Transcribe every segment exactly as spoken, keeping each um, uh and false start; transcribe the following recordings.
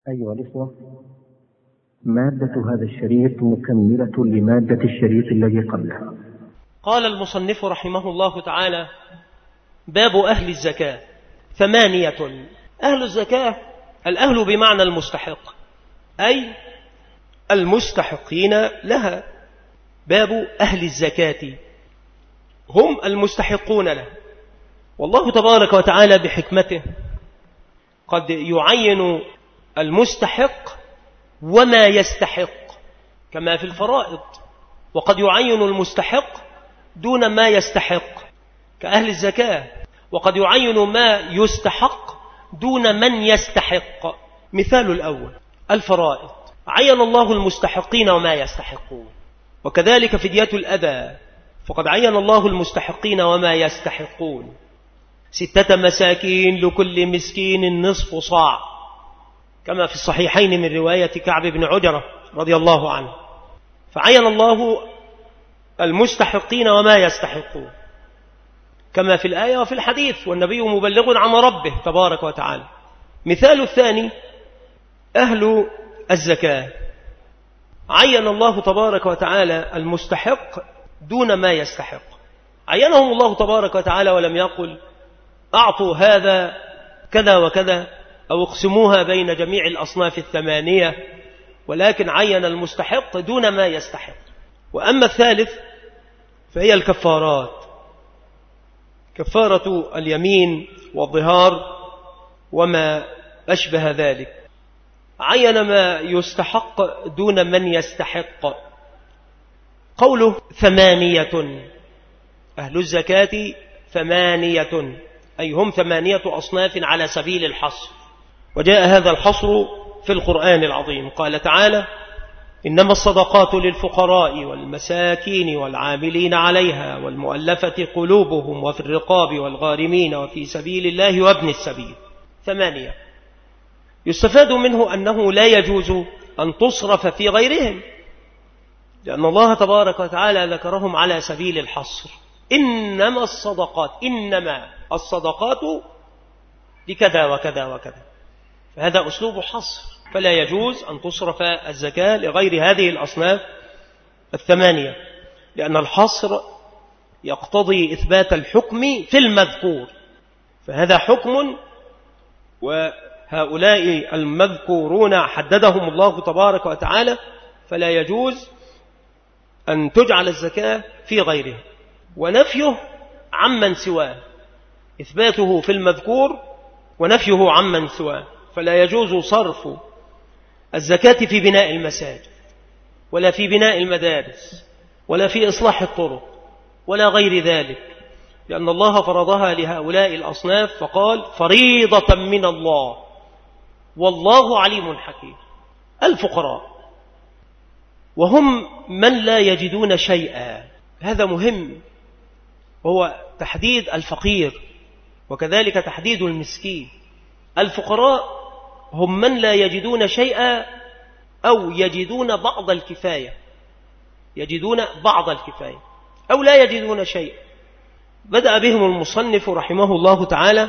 أيها الإخوة، مادة هذا الشريط مكملة لمادة الشريط الذي قبله. قال المصنف رحمه الله تعالى: باب أهل الزكاة. ثمانية. أهل الزكاة، الأهل بمعنى المستحق، أي المستحقين لها. باب أهل الزكاة هم المستحقون له. والله تبارك وتعالى بحكمته قد يعين المستحق وما يستحق كما في الفرائض، وقد يعين المستحق دون ما يستحق كأهل الزكاة، وقد يعين ما يستحق دون من يستحق. مثال الأول الفرائض، عين الله المستحقين وما يستحقون. وكذلك فدية الأذى، فقد عين الله المستحقين وما يستحقون. ستة مساكين لكل مسكين نصف صاع، كما في الصحيحين من رواية كعب بن عجرة رضي الله عنه. فعين الله المستحقين وما يستحقون كما في الآية وفي الحديث، والنبي مبلغ عن ربه تبارك وتعالى. مثال الثاني أهل الزكاة، عين الله تبارك وتعالى المستحق دون ما يستحق. عينهم الله تبارك وتعالى ولم يقل أعطوا هذا كذا وكذا أو اقسموها بين جميع الأصناف الثمانية، ولكن عين المستحق دون ما يستحق. وأما الثالث فهي الكفارات، كفارة اليمين والظهار وما أشبه ذلك. عين ما يستحق دون من يستحق. قوله ثمانية، أهل الزكاة ثمانية، أي هم ثمانية أصناف على سبيل الحصر. وجاء هذا الحصر في القرآن العظيم. قال تعالى: إنما الصدقات للفقراء والمساكين والعاملين عليها والمؤلفة قلوبهم وفي الرقاب والغارمين وفي سبيل الله وابن السبيل. ثمانية. يستفاد منه أنه لا يجوز أن تصرف في غيرهم، لأن الله تبارك وتعالى ذكرهم على سبيل الحصر. إنما الصدقات، إنما الصدقات لكذا وكذا وكذا، فهذا أسلوب حصر، فلا يجوز أن تصرف الزكاة لغير هذه الأصناف الثمانية، لأن الحصر يقتضي إثبات الحكم في المذكور، فهذا حكم وهؤلاء المذكورون حددهم الله تبارك وتعالى، فلا يجوز أن تجعل الزكاة في غيره. ونفيه عمن سواه، إثباته في المذكور ونفيه عمن سواه، فلا يجوز صرف الزكاة في بناء المساجد ولا في بناء المدارس ولا في إصلاح الطرق ولا غير ذلك، لأن الله فرضها لهؤلاء الأصناف فقال: فريضة من الله والله عليم حكيم. الفقراء وهم من لا يجدون شيئا، هذا مهم، وهو تحديد الفقير وكذلك تحديد المسكين. الفقراء هم من لا يجدون شيئا أو يجدون بعض الكفاية، يجدون بعض الكفاية أو لا يجدون شيئا. بدأ بهم المصنف رحمه الله تعالى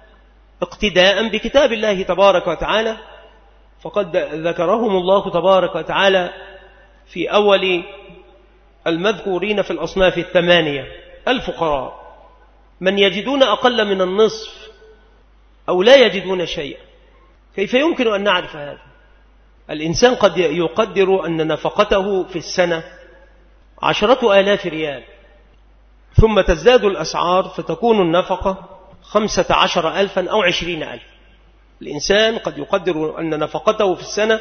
اقتداء بكتاب الله تبارك وتعالى، فقد ذكرهم الله تبارك وتعالى في أول المذكورين في الأصناف الثمانية. الفقراء من يجدون أقل من النصف أو لا يجدون شيئا. كيف يمكن أن نعرف هذا؟ الإنسان قد يقدر أن نفقته في السنة عشرة آلاف ريال، ثم تزداد الأسعار فتكون النفقة خمسة عشر ألفا أو عشرين ألف. الإنسان قد يقدر أن نفقته في السنة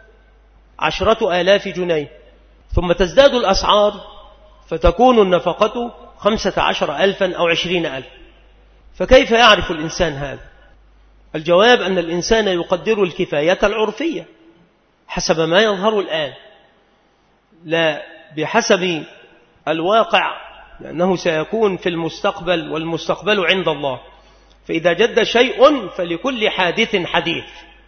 عشرة آلاف جنيه، ثم تزداد الأسعار فتكون النفقة خمسة عشر ألفا أو عشرين ألف. فكيف يعرف الإنسان هذا؟ الجواب أن الإنسان يقدر الكفاية العرفية حسب ما يظهر الآن، لا بحسب الواقع، لأنه سيكون في المستقبل، والمستقبل عند الله. فإذا جد شيء فلكل حادث حديث.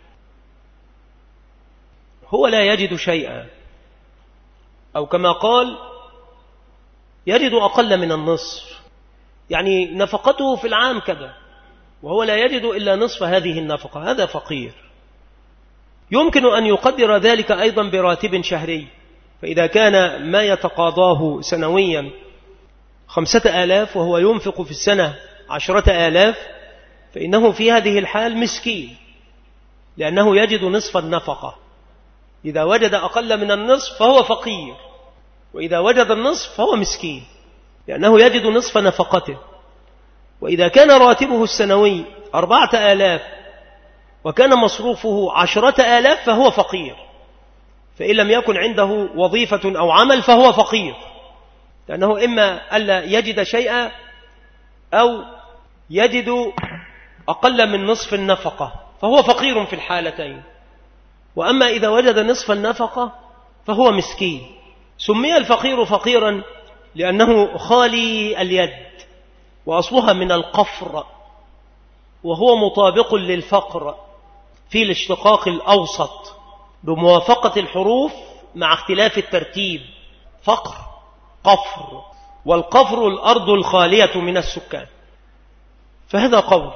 هو لا يجد شيئا، أو كما قال يجد أقل من النصف، يعني نفقته في العام كذا وهو لا يجد إلا نصف هذه النفقة، هذا فقير. يمكن أن يقدر ذلك أيضا براتب شهري، فإذا كان ما يتقاضاه سنويا خمسة آلاف وهو ينفق في السنة عشرة آلاف، فإنه في هذه الحال مسكين، لأنه يجد نصف النفقة. إذا وجد أقل من النصف فهو فقير، وإذا وجد النصف فهو مسكين، لأنه يجد نصف نفقته. وإذا كان راتبه السنوي أربعة آلاف وكان مصروفه عشرة آلاف فهو فقير، فإن لم يكن عنده وظيفة أو عمل فهو فقير، لأنه إما ألا يجد شيئا أو يجد أقل من نصف النفقة، فهو فقير في الحالتين. وأما إذا وجد نصف النفقة فهو مسكين. سمي الفقير فقيرا لأنه خالي اليد، وأصلها من القفر، وهو مطابق للفقر في الاشتقاق الأوسط بموافقة الحروف مع اختلاف الترتيب. فقر قفر، والقفر الأرض الخالية من السكان. فهذا قول.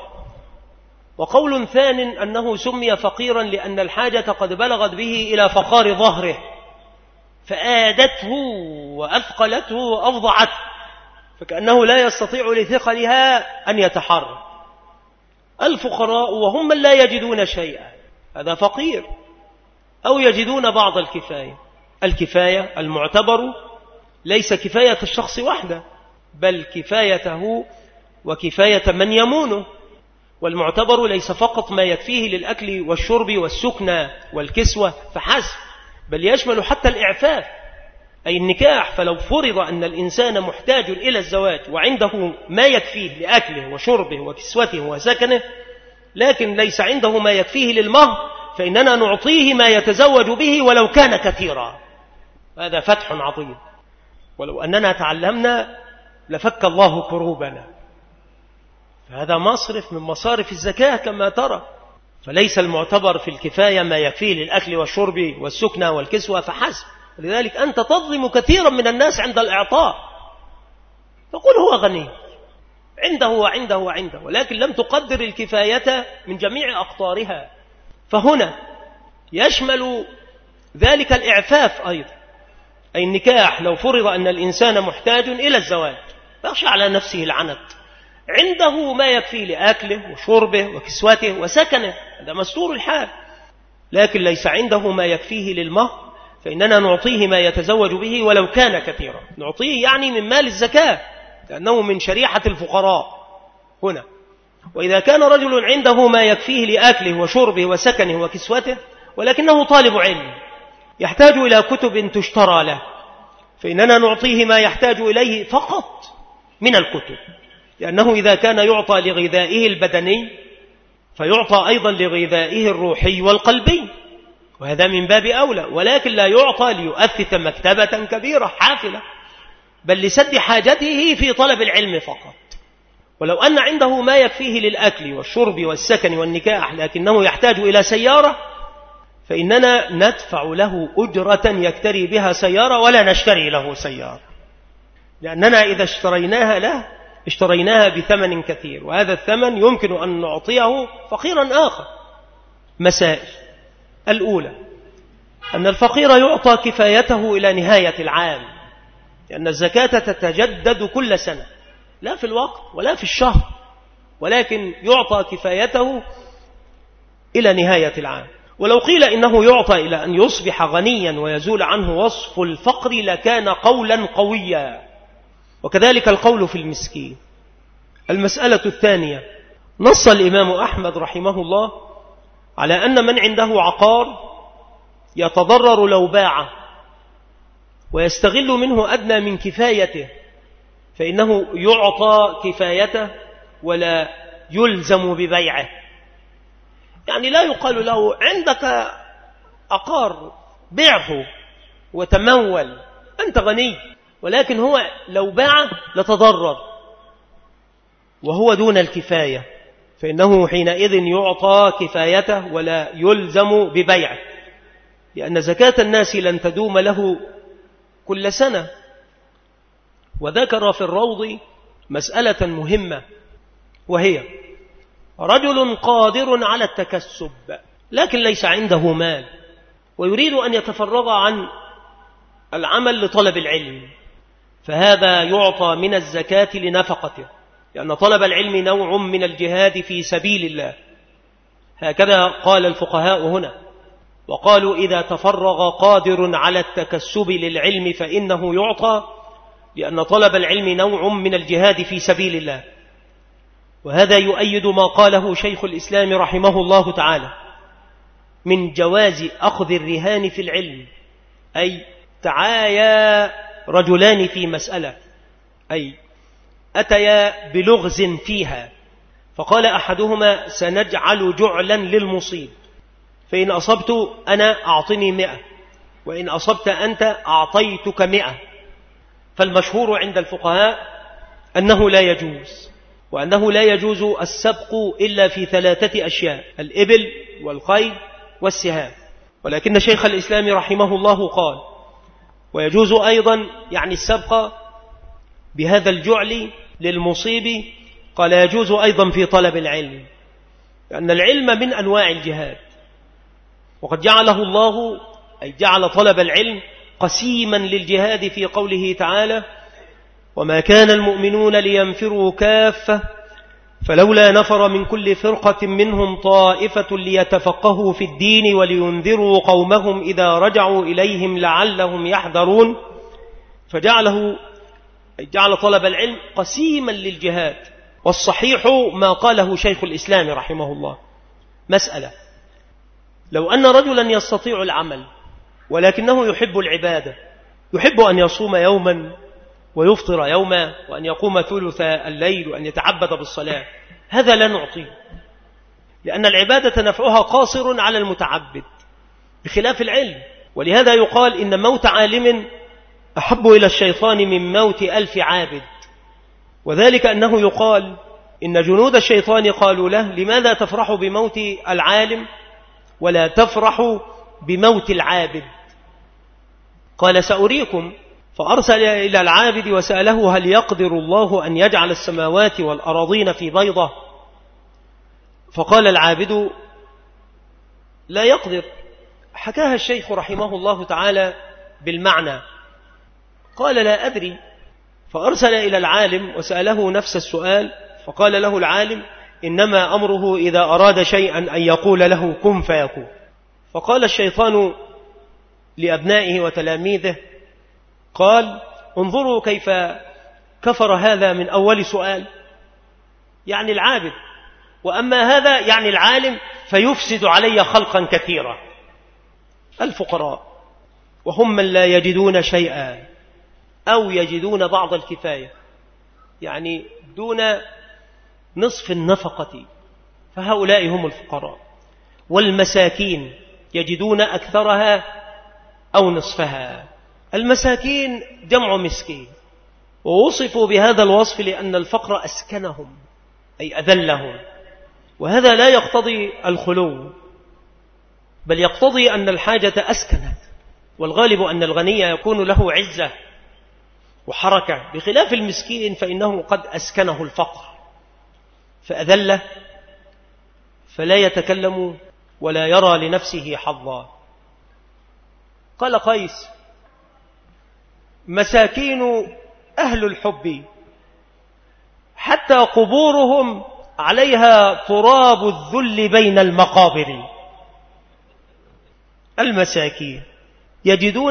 وقول ثان أنه سمي فقيرا لأن الحاجة قد بلغت به إلى فقار ظهره فآدته وأثقلته وأفضعته، فكأنه لا يستطيع لثقلها أن يتحرك. الفقراء وهم من لا يجدون شيئا، هذا فقير، أو يجدون بعض الكفاية. الكفاية المعتبر ليس كفاية الشخص وحده، بل كفايته وكفاية من يمونه. والمعتبر ليس فقط ما يكفيه للأكل والشرب والسكنى والكسوة فحسب، بل يشمل حتى الإعفاف أي النكاح. فلو فرض أن الإنسان محتاج إلى الزواج وعنده ما يكفيه لأكله وشربه وكسوته وسكنه، لكن ليس عنده ما يكفيه للمهر، فإننا نعطيه ما يتزوج به ولو كان كثيرا. هذا فتح عظيم، ولو أننا تعلمنا لفك الله كروبنا. فهذا مصرف من مصارف الزكاة كما ترى. فليس المعتبر في الكفاية ما يكفيه للأكل والشرب والسكنى والكسوة فحسب. لذلك أنت تظلم كثيرا من الناس عند الإعطاء، تقول هو غني، عنده وعنده وعنده، ولكن لم تقدر الكفاية من جميع أقطارها. فهنا يشمل ذلك الإعفاف أيضا، أي النكاح. لو فرض أن الإنسان محتاج إلى الزواج فيخشى على نفسه العنت، عنده ما يكفي لأكله وشربه وكسوته وسكنه، هذا مستور الحال، لكن ليس عنده ما يكفيه للمهر، فإننا نعطيه ما يتزوج به ولو كان كثيرا. نعطيه يعني من مال الزكاة، لأنه من شريحة الفقراء هنا. وإذا كان رجل عنده ما يكفيه لأكله وشربه وسكنه وكسوته، ولكنه طالب علم يحتاج إلى كتب تشترى له، فإننا نعطيه ما يحتاج إليه فقط من الكتب، لأنه إذا كان يعطى لغذائه البدني فيعطى أيضا لغذائه الروحي والقلبي، وهذا من باب أولى. ولكن لا يعطى ليؤثث مكتبة كبيرة حافلة، بل لسد حاجته في طلب العلم فقط. ولو أن عنده ما يكفيه للأكل والشرب والسكن والنكاح لكنه يحتاج إلى سيارة، فإننا ندفع له أجرة يكتري بها سيارة ولا نشتري له سيارة، لأننا إذا اشتريناها له اشتريناها بثمن كثير، وهذا الثمن يمكن أن نعطيه فقيرا آخر. مسائل: الأولى أن الفقير يعطى كفايته إلى نهاية العام، لأن الزكاة تتجدد كل سنة، لا في الوقت ولا في الشهر، ولكن يعطى كفايته إلى نهاية العام. ولو قيل إنه يعطى إلى أن يصبح غنيا ويزول عنه وصف الفقر لكان قولا قويا، وكذلك القول في المسكين. المسألة الثانية: نص الإمام أحمد رحمه الله على أن من عنده عقار يتضرر لو باعه ويستغل منه أدنى من كفايته، فإنه يعطى كفايته ولا يلزم ببيعه. يعني لا يقال له عندك عقار بيعه وتمول، أنت غني، ولكن هو لو باعه لتضرر وهو دون الكفاية، فإنه حينئذ يعطى كفايته ولا يلزم ببيعه، لأن زكاة الناس لن تدوم له كل سنة. وذكر في الروض مسألة مهمة، وهي رجل قادر على التكسب لكن ليس عنده مال ويريد أن يتفرغ عن العمل لطلب العلم، فهذا يعطى من الزكاة لنفقته، لأن طلب العلم نوع من الجهاد في سبيل الله. هكذا قال الفقهاء هنا، وقالوا إذا تفرغ قادر على التكسب للعلم فإنه يعطى، لأن طلب العلم نوع من الجهاد في سبيل الله. وهذا يؤيد ما قاله شيخ الإسلام رحمه الله تعالى من جواز أخذ الرهان في العلم، أي تعايا رجلان في مسألة، أي أتيا بلغز فيها، فقال أحدهما سنجعل جعلا للمصيب، فإن أصبت أنا أعطني مئة، وإن أصبت أنت أعطيتك مئة. فالمشهور عند الفقهاء أنه لا يجوز، وأنه لا يجوز السبق إلا في ثلاثة أشياء: الإبل والخيل والسهام. ولكن شيخ الإسلام رحمه الله قال ويجوز أيضا يعني السبق بهذا الجعل للمصيب، قال يجوز أيضا في طلب العلم، لأن العلم من أنواع الجهاد، وقد جعله الله أي جعل طلب العلم قسيما للجهاد في قوله تعالى وما كان المؤمنون لينفروا كافة فلولا نفر من كل فرقة منهم طائفة ليتفقهوا في الدين ولينذروا قومهم إذا رجعوا إليهم لعلهم يحذرون. فجعله جعل طلب العلم قسيما للجهاد. والصحيح ما قاله شيخ الإسلام رحمه الله، مسألة لو أن رجلا يستطيع العمل ولكنه يحب العبادة، يحب أن يصوم يوما ويفطر يوما وأن يقوم ثلث الليل وأن يتعبد بالصلاة، هذا لا نعطيه، لأن العبادة نفعها قاصر على المتعبد بخلاف العلم. ولهذا يقال إن موت عالم أحب إلى الشيطان من موت ألف عابد، وذلك أنه يقال إن جنود الشيطان قالوا له لماذا تفرح بموت العالم ولا تفرح بموت العابد؟ قال سأريكم، فأرسل إلى العابد وسأله هل يقدر الله أن يجعل السماوات والأراضين في بيضة؟ فقال العابد لا يقدر. حكاها الشيخ رحمه الله تعالى بالمعنى، قال لا أدري، فأرسل إلى العالم وسأله نفس السؤال، فقال له العالم إنما أمره إذا أراد شيئا أن يقول له كن فيكون. فقال الشيطان لأبنائه وتلاميذه قال انظروا كيف كفر هذا من أول سؤال، يعني العابد، وأما هذا يعني العالم فيفسد علي خلقا كثيرا. الفقراء وهم من لا يجدون شيئا أو يجدون بعض الكفاية، يعني دون نصف النفقة، فهؤلاء هم الفقراء. والمساكين يجدون أكثرها أو نصفها. المساكين جمع مسكين، ووصفوا بهذا الوصف لأن الفقر أسكنهم أي أذلهم، وهذا لا يقتضي الخلو، بل يقتضي أن الحاجة أسكنت، والغالب أن الغني يكون له عزة وحركة، بخلاف المسكين فإنه قد أسكنه الفقر فأذله، فلا يتكلم ولا يرى لنفسه حظا. قال قيس مساكين أهل الحب حتى قبورهم عليها تراب الذل بين المقابر. المساكين يجدون،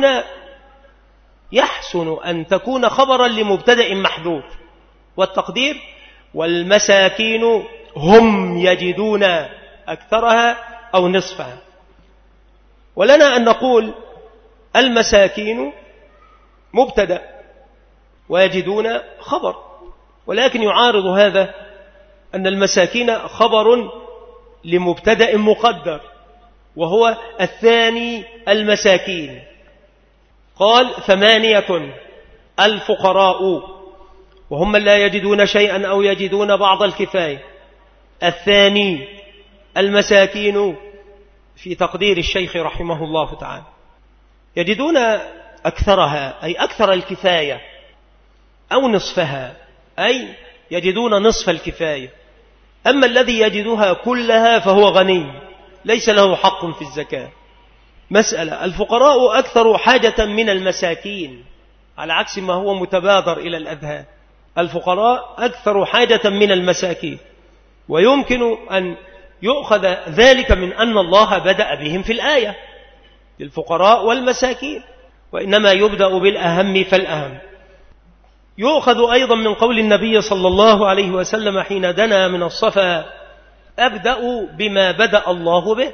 يحسن أن تكون خبرا لمبتدأ محذوف، والتقدير والمساكين هم يجدون أكثرها أو نصفها. ولنا أن نقول المساكين مبتدأ ويجدون خبر، ولكن يعارض هذا أن المساكين خبر لمبتدأ مقدر وهو الثاني المساكين. قال ثمانية الفقراء وهم من لا يجدون شيئا أو يجدون بعض الكفاية. الثاني المساكين في تقدير الشيخ رحمه الله تعالى يجدون أكثرها أي أكثر الكفاية أو نصفها أي يجدون نصف الكفاية. أما الذي يجدها كلها فهو غني، ليس له حق في الزكاة. مسألة: الفقراء أكثر حاجة من المساكين، على عكس ما هو متبادر إلى الأذهان. الفقراء أكثر حاجة من المساكين، ويمكن أن يؤخذ ذلك من أن الله بدأ بهم في الآية، الفقراء والمساكين، وإنما يبدأ بالأهم فالأهم. يؤخذ أيضا من قول النبي صلى الله عليه وسلم حين دنا من الصفا: أبدأ بما بدأ الله به.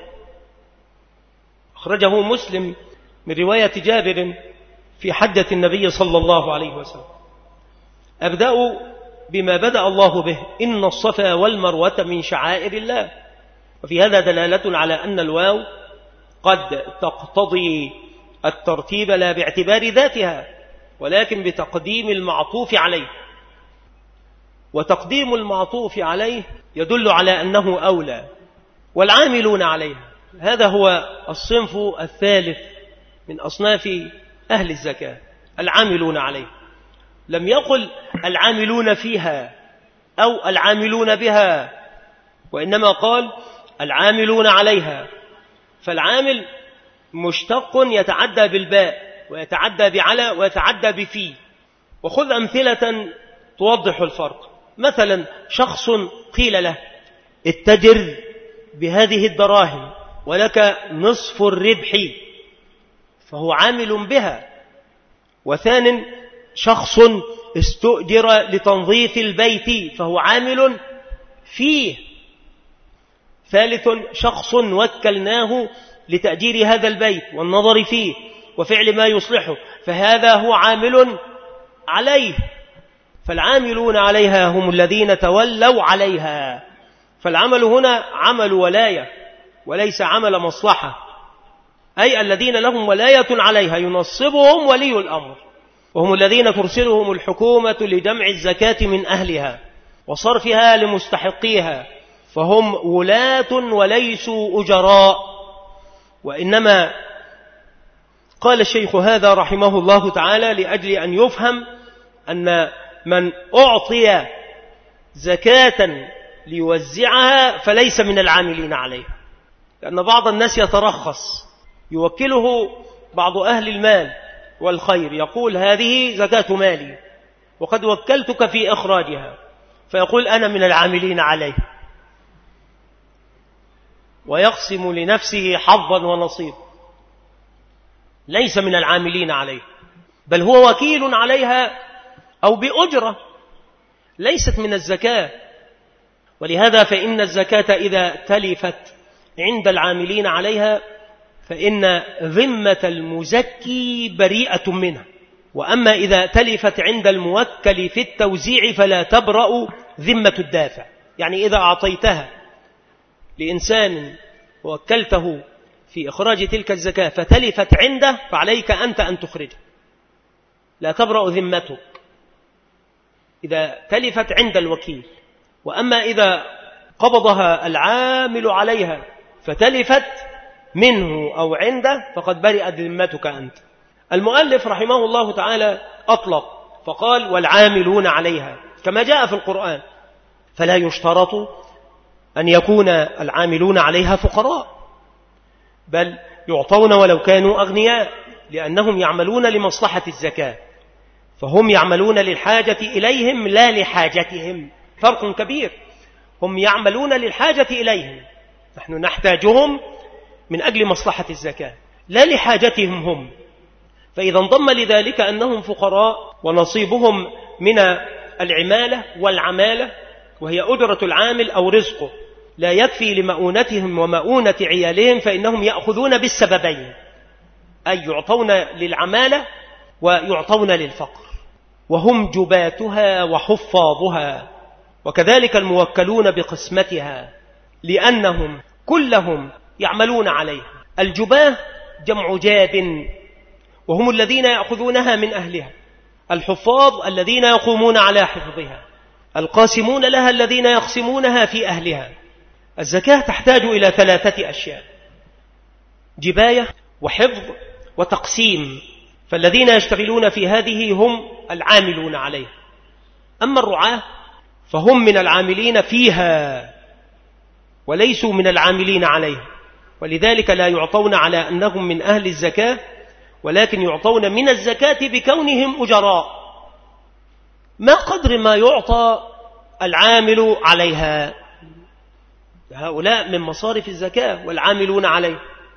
أخرجه مسلم من رواية جابر في حجة النبي صلى الله عليه وسلم: أبدأ بما بدأ الله به، إن الصفا والمروة من شعائر الله. وفي هذا دلالة على أن الواو قد تقتضي الترتيب لا باعتبار ذاتها، ولكن بتقديم المعطوف عليه، وتقديم المعطوف عليه يدل على أنه أولى. والعاملون عليها، هذا هو الصنف الثالث من أصناف أهل الزكاة، العاملون عليه. لم يقل العاملون فيها أو العاملون بها، وإنما قال العاملون عليها. فالعامل مشتق يتعدى بالباء ويتعدى بعلى ويتعدى بفي. وخذ أمثلة توضح الفرق. مثلا شخص قيل له: اتجر بهذه الدراهم ولك نصف الربح، فهو عامل بها. وثان شخص استؤجر لتنظيف البيت، فهو عامل فيه. ثالث شخص وكلناه لتأجير هذا البيت والنظر فيه وفعل ما يصلحه، فهذا هو عامل عليه. فالعاملون عليها هم الذين تولوا عليها. فالعمل هنا عمل ولاية وليس عمل مصلحة، أي الذين لهم ولاية عليها ينصبهم ولي الأمر، وهم الذين ترسلهم الحكومة لجمع الزكاة من أهلها وصرفها لمستحقيها، فهم ولاة وليسوا أجراء. وإنما قال الشيخ هذا رحمه الله تعالى لأجل أن يفهم أن من أعطي زكاة ليوزعها فليس من العاملين عليها، لأن بعض الناس يترخص، يوكله بعض أهل المال والخير، يقول هذه زكاة مالي وقد وكلتك في إخراجها، فيقول أنا من العاملين عليه، ويقسم لنفسه حظا ونصيب. ليس من العاملين عليه، بل هو وكيل عليها أو بأجرة، ليست من الزكاة. ولهذا فإن الزكاة إذا تلفت عند العاملين عليها فإن ذمة المزكي بريئة منها، وأما إذا تلفت عند الموكل في التوزيع فلا تبرأ ذمة الدافع. يعني إذا أعطيتها لإنسان ووكلته في إخراج تلك الزكاة فتلفت عنده فعليك أنت أن تخرجها، لا تبرأ ذمتك إذا تلفت عند الوكيل. وأما إذا قبضها العامل عليها فتلفت منه أو عنده فقد برئت ذمتك أنت. المؤلف رحمه الله تعالى أطلق فقال والعاملون عليها كما جاء في القرآن، فلا يشترط أن يكون العاملون عليها فقراء، بل يعطون ولو كانوا أغنياء، لأنهم يعملون لمصلحة الزكاة، فهم يعملون للحاجة إليهم لا لحاجتهم. فرق كبير، هم يعملون للحاجة إليهم، نحن نحتاجهم من أجل مصلحة الزكاة لا لحاجتهم هم. فإذا انضم لذلك أنهم فقراء ونصيبهم من العمالة والعمالة، وهي أجرة العامل أو رزقه، لا يكفي لمؤونتهم ومؤونة عيالهم، فإنهم يأخذون بالسببين، أي يعطون للعمالة ويعطون للفقر، وهم جباتها وحفاظها، وكذلك الموكلون بقسمتها، لأنهم كلهم يعملون عليها. الجباه جمع جاب، وهم الذين يأخذونها من أهلها، الحفاظ الذين يقومون على حفظها، القاسمون لها الذين يقسمونها في أهلها. الزكاة تحتاج إلى ثلاثة أشياء: جباية وحفظ وتقسيم، فالذين يشتغلون في هذه هم العاملون عليها. أما الرعاة فهم من العاملين فيها وليسوا من العاملين عليها، ولذلك لا يعطون على أنهم من أهل الزكاة، ولكن يعطون من الزكاة بكونهم أجراء، ما قدر ما يعطى العامل عليها. هؤلاء من مصارف الزكاة والعاملون عليه،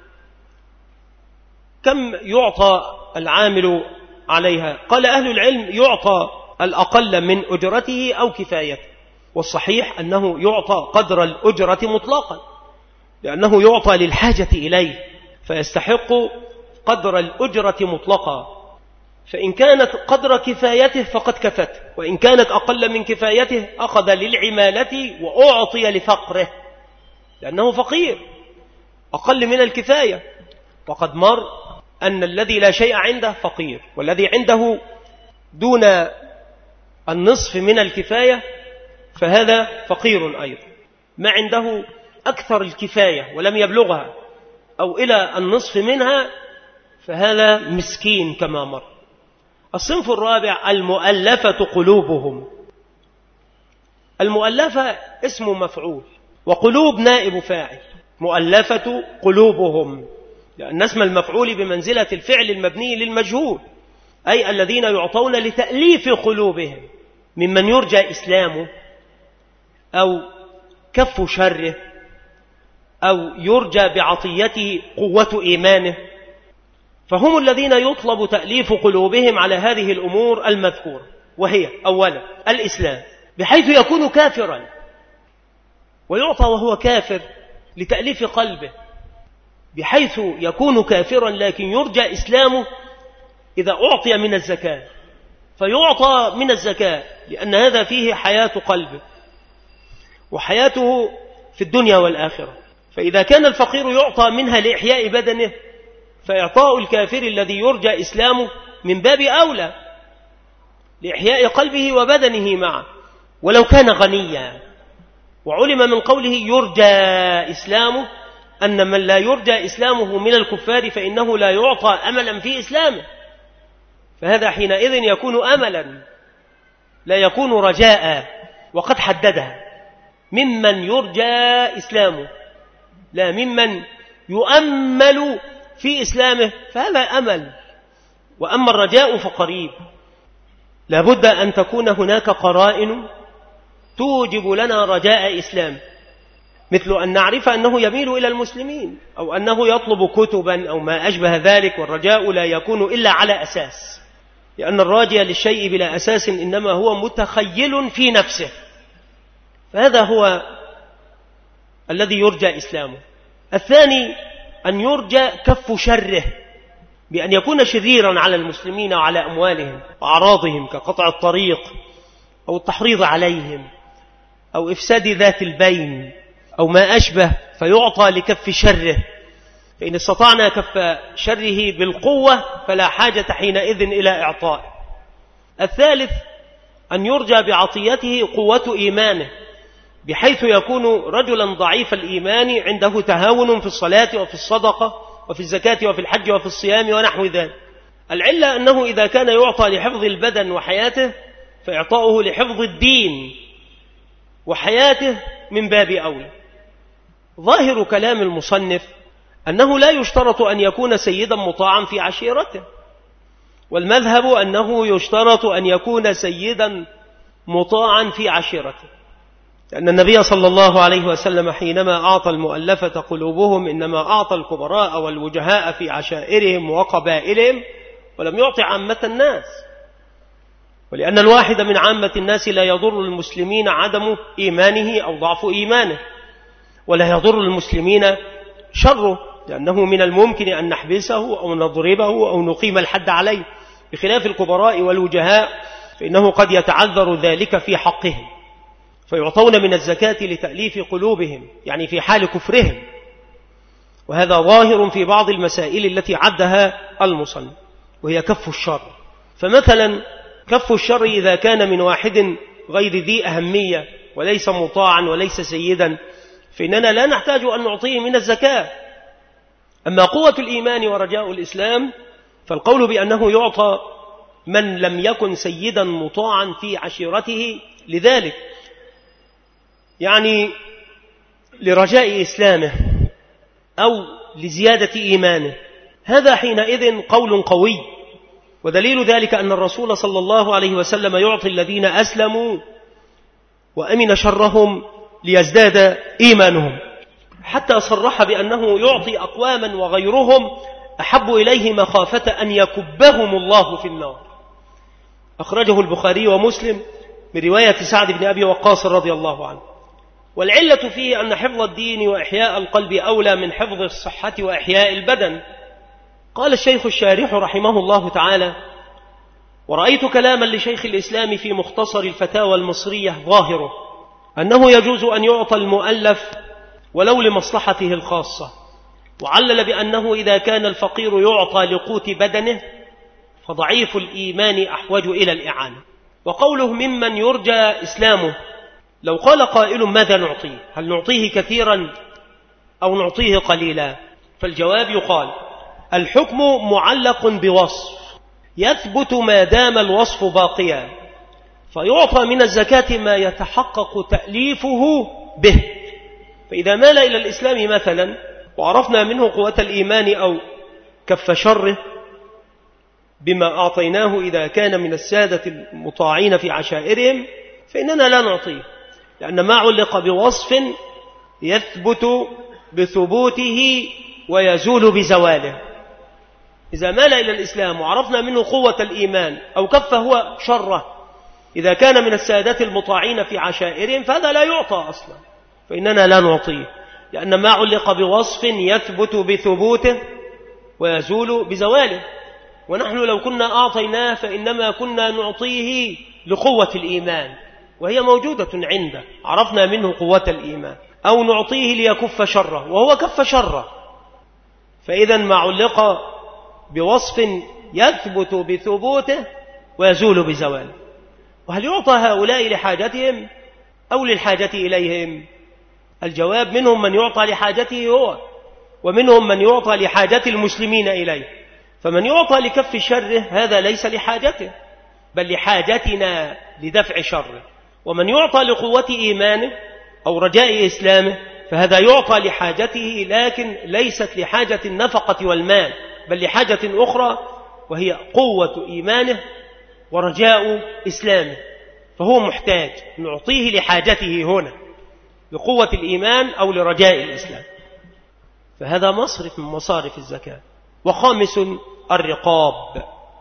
كم يعطى العامل عليها؟ قال أهل العلم يعطى الأقل من أجرته أو كفايته، والصحيح أنه يعطى قدر الأجرة مطلقا، لأنه يعطى للحاجة إليه فيستحق قدر الأجرة مطلقا، فإن كانت قدر كفايته فقد كفته، وإن كانت أقل من كفايته أخذ للعمالة وأعطي لفقره، لأنه فقير أقل من الكفاية. وقد مر أن الذي لا شيء عنده فقير، والذي عنده دون النصف من الكفاية فهذا فقير أيضا. ما عنده أكثر الكفاية ولم يبلغها أو إلى النصف منها فهذا مسكين كما مر. الصنف الرابع المؤلفة قلوبهم. المؤلفة اسم مفعول، وقلوب نائب فاعل. مؤلفة قلوبهم، لأن اسم المفعول بمنزلة الفعل المبني للمجهول، أي الذين يعطون لتأليف قلوبهم، ممن يرجى إسلامه أو كف شره أو يرجى بعطيته قوة إيمانه، فهم الذين يطلب تأليف قلوبهم على هذه الأمور المذكورة، وهي أولا الإسلام، بحيث يكون كافرا ويعطى وهو كافر لتأليف قلبه، بحيث يكون كافرا لكن يرجى إسلامه إذا أعطي من الزكاة فيعطى من الزكاة، لأن هذا فيه حياة قلبه وحياته في الدنيا والآخرة. فإذا كان الفقير يعطى منها لإحياء بدنه، فإعطاء الكافر الذي يرجى إسلامه من باب أولى لإحياء قلبه وبدنه معه، ولو كان غنيا. وعلم من قوله يرجى إسلامه أن من لا يرجى إسلامه من الكفار فإنه لا يعطى أملا في إسلامه، فهذا حينئذ يكون أملا لا يكون رجاء، وقد حددها ممن يرجى إسلامه لا ممن يؤمل في إسلامه، فهذا أمل. وأما الرجاء فقريب، لابد أن تكون هناك قرائن توجب لنا رجاء إسلام، مثل أن نعرف أنه يميل إلى المسلمين أو أنه يطلب كتبا أو ما أشبه ذلك، والرجاء لا يكون إلا على أساس، لأن الراجي للشيء بلا أساس إنما هو متخيل في نفسه، فهذا هو الذي يرجى إسلامه. الثاني أن يرجى كف شره، بأن يكون شريرا على المسلمين وعلى أموالهم وأعراضهم، كقطع الطريق أو التحريض عليهم أو إفساد ذات البين أو ما أشبه، فيعطى لكف شره، فإن استطعنا كف شره بالقوة فلا حاجة حينئذ إلى إعطاء. الثالث أن يرجى بعطيته قوة إيمانه، بحيث يكون رجلا ضعيف الإيمان عنده تهاون في الصلاة وفي الصدقة وفي الزكاة وفي الحج وفي الصيام ونحو ذلك. العلة أنه إذا كان يعطى لحفظ البدن وحياته فإعطاؤه لحفظ الدين وحياته من باب أولى. ظاهر كلام المصنف أنه لا يشترط أن يكون سيدا مطاعا في عشيرته، والمذهب أنه يشترط أن يكون سيدا مطاعا في عشيرته، لأن النبي صلى الله عليه وسلم حينما أعطى المؤلفة قلوبهم إنما أعطى الكبراء والوجهاء في عشائرهم وقبائلهم، ولم يعطي عامة الناس، ولأن الواحد من عامة الناس لا يضر المسلمين عدم إيمانه أو ضعف إيمانه، ولا يضر المسلمين شره، لأنه من الممكن أن نحبسه أو نضربه أو نقيم الحد عليه، بخلاف الكبراء والوجهاء فإنه قد يتعذر ذلك في حقهم، فيعطون من الزكاة لتأليف قلوبهم، يعني في حال كفرهم، وهذا ظاهر في بعض المسائل التي عدها المصنف، وهي كف الشر. فمثلا كف الشر إذا كان من واحد غير ذي أهمية وليس مطاعا وليس سيدا فإننا لا نحتاج أن نعطيه من الزكاة. أما قوة الإيمان ورجاء الإسلام فالقول بأنه يعطى من لم يكن سيدا مطاعا في عشيرته، لذلك يعني لرجاء إسلامه أو لزيادة إيمانه، هذا حينئذ قول قوي. ودليل ذلك أن الرسول صلى الله عليه وسلم يعطي الذين أسلموا وأمن شرهم ليزداد إيمانهم، حتى صرح بأنه يعطي أقواما وغيرهم أحب إليه مخافة أن يكبهم الله في النار. أخرجه البخاري ومسلم من رواية سعد بن أبي وقاص رضي الله عنه. والعلة فيه أن حفظ الدين وإحياء القلب أولى من حفظ الصحة وإحياء البدن. قال الشيخ الشارح رحمه الله تعالى: ورأيت كلاما لشيخ الإسلام في مختصر الفتاوى المصرية ظاهره أنه يجوز أن يعطى المؤلف ولو لمصلحته الخاصة، وعلل بأنه إذا كان الفقير يعطى لقوت بدنه فضعيف الإيمان أحوج إلى الإعانة. وقوله ممن يرجى إسلامه، لو قال قائل ماذا نعطيه؟ هل نعطيه كثيرا أو نعطيه قليلا؟ فالجواب يقال: الحكم معلق بوصف يثبت ما دام الوصف باقيا، فيعطى من الزكاة ما يتحقق تأليفه به. فإذا مال إلى الإسلام مثلا وعرفنا منه قوة الإيمان أو كف شره بما أعطيناه إذا كان من السادة المطاعين في عشائرهم، فإننا لا نعطيه، لأن ما علق بوصف يثبت بثبوته ويزول بزواله. إذا مال إلى الإسلام وعرفنا منه قوة الإيمان أو كف هو شره إذا كان من السادة المطاعين في عشائرهم، فهذا لا يعطى أصلا، فإننا لا نعطيه، لأن ما علق بوصف يثبت بثبوته ويزول بزواله. ونحن لو كنا أعطيناه فإنما كنا نعطيه لقوة الإيمان، وهي موجودة عنده، عرفنا منه قوة الإيمان، أو نعطيه ليكف شره وهو كف شره. فإذا ما علق بوصف يثبت بثبوته ويزول بزواله. وهل يعطى هؤلاء لحاجتهم أو للحاجة إليهم؟ الجواب: منهم من يعطى لحاجته هو، ومنهم من يعطى لحاجة المسلمين إليه. فمن يعطى لكف شره هذا ليس لحاجته بل لحاجتنا لدفع شره، ومن يعطى لقوة إيمانه أو رجاء إسلامه فهذا يعطى لحاجته، لكن ليست لحاجة النفقة والمال بل لحاجة أخرى، وهي قوة إيمانه ورجاء إسلامه، فهو محتاج، نعطيه لحاجته هنا لقوة الإيمان أو لرجاء الإسلام. فهذا مصرف من مصارف الزكاة. وخامس الرقاب،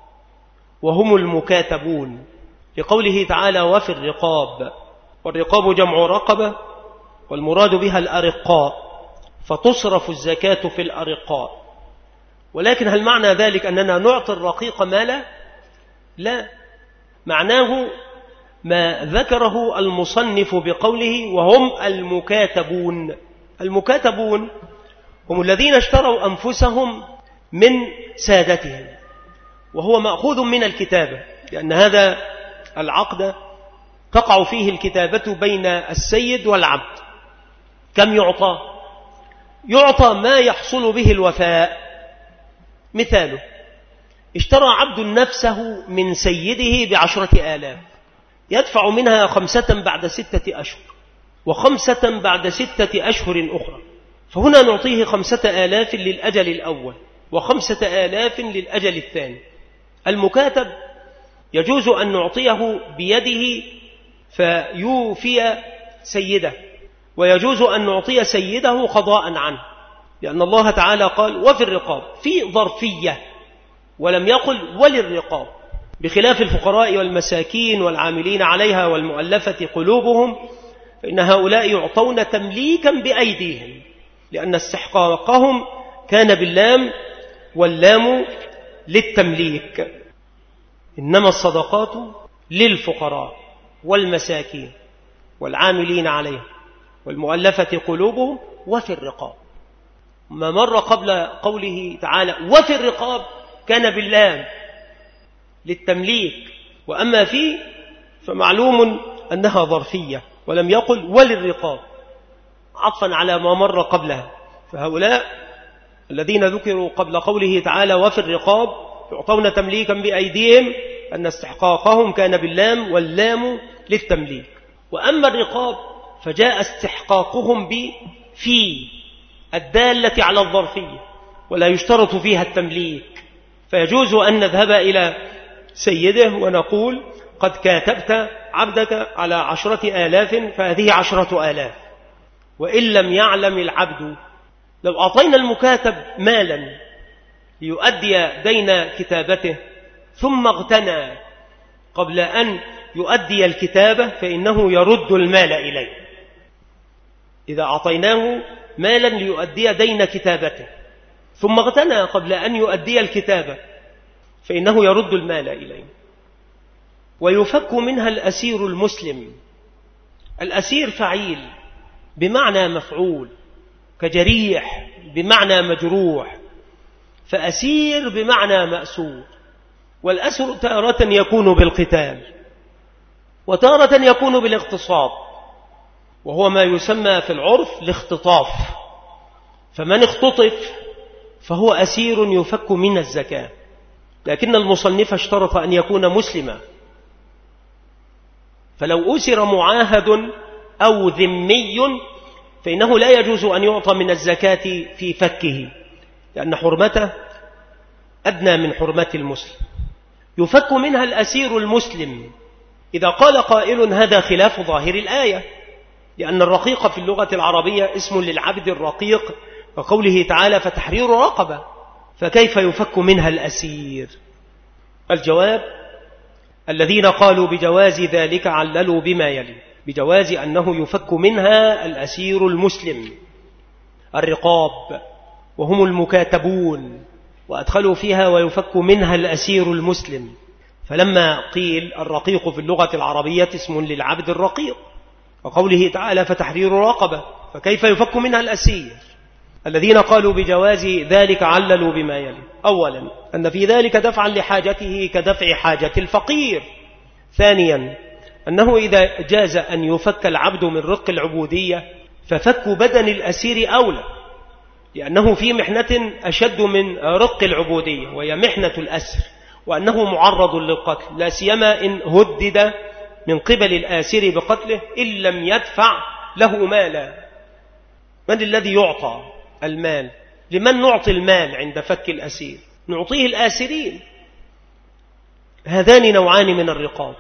وهم المكاتبون، لقوله تعالى: وفي الرقاب. والرقاب جمع رقبة، والمراد بها الأرقاء، فتصرف الزكاة في الأرقاء. ولكن هل معنى ذلك أننا نعطي الرقيق مالا؟ لا، معناه ما ذكره المصنف بقوله وهم المكاتبون. المكاتبون هم الذين اشتروا أنفسهم من سادتهم، وهو مأخوذ من الكتابة، لأن هذا العقد تقع فيه الكتابة بين السيد والعبد. كم يعطى؟ يعطى ما يحصل به الوفاء. مثاله: اشترى عبد نفسه من سيده بعشرة آلاف، يدفع منها خمسة بعد ستة أشهر وخمسة بعد ستة أشهر أخرى، فهنا نعطيه خمسة آلاف للأجل الأول وخمسة آلاف للأجل الثاني. المكاتب يجوز أن نعطيه بيده فيوفي سيده، ويجوز أن نعطي سيده قضاء عنه، لأن الله تعالى قال وفي الرقاب في ظرفية، ولم يقل وللرقاب، بخلاف الفقراء والمساكين والعاملين عليها والمؤلفة قلوبهم، فإن هؤلاء يعطون تمليكا بأيديهم، لأن استحقاقهم كان باللام، واللام للتمليك. إنما الصدقات للفقراء والمساكين والعاملين عليها والمؤلفة قلوبهم وفي الرقاب. ما مر قبل قوله تعالى وفي الرقاب كان باللام للتمليك، وأما فيه فمعلوم أنها ظرفية، ولم يقل وللرقاب عطفا على ما مر قبلها. فهؤلاء الذين ذكروا قبل قوله تعالى وفي الرقاب يعطون تمليكا بأيديهم، أن استحقاقهم كان باللام، واللام للتمليك. وأما الرقاب فجاء استحقاقهم بفي، الدالة على الظرفية ولا يشترط فيها التمليك، فيجوز أن نذهب إلى سيده ونقول قد كاتبت عبدك على عشرة آلاف فهذه عشرة آلاف، وإن لم يعلم العبد. لو أعطينا المكاتب مالا ليؤدي دين كتابته ثم اغتنى قبل أن يؤدي الكتابة فإنه يرد المال إليه. إذا أعطيناه مالا ليؤدي دين كتابته ثم اغتنى قبل أن يؤدي الكتابة فإنه يرد المال إليه. ويفك منها الأسير المسلم. الأسير فعيل بمعنى مفعول، كجريح بمعنى مجروح، فأسير بمعنى مأسور. والأسر تارة يكون بالقتال وتارة يكون بالاغتصاب، وهو ما يسمى في العرف الاختطاف. فمن اختطف فهو أسير يفك من الزكاة، لكن المصنف اشترط أن يكون مسلما. فلو أسر معاهد أو ذمي فإنه لا يجوز أن يعطى من الزكاة في فكه، لأن حرمته أدنى من حرمة المسلم. يفك منها الأسير المسلم. إذا قال قائل هذا خلاف ظاهر الآية، لأن الرقيق في اللغة العربية اسم للعبد الرقيق، وقوله تعالى فتحرير رقبة، فكيف يفك منها الأسير؟ الجواب: الذين قالوا بجواز ذلك عللوا بما يلي: بجواز أنه يفك منها الأسير المسلم الرقاب وهم المكاتبون، وأدخلوا فيها ويفك منها الأسير المسلم. فلما قيل الرقيق في اللغة العربية اسم للعبد الرقيق، وقوله تعالى فتحرير رقبة، فكيف يفك منها الأسير؟ الذين قالوا بجواز ذلك عللوا بما يلي: أولا أن في ذلك دفعا لحاجته كدفع حاجة الفقير. ثانيا أنه إذا جاز أن يفك العبد من رق العبودية ففك بدن الأسير أولى، لأنه في محنة أشد من رق العبودية وهي محنة الأسر، وأنه معرض للقتل، لا سيما إن هدد من قبل الآسر بقتله إن لم يدفع له مالا. من الذي يعطى المال؟ لمن نعطي المال عند فك الأسير؟ نعطيه الآسرين. هذان نوعان من الرقاب،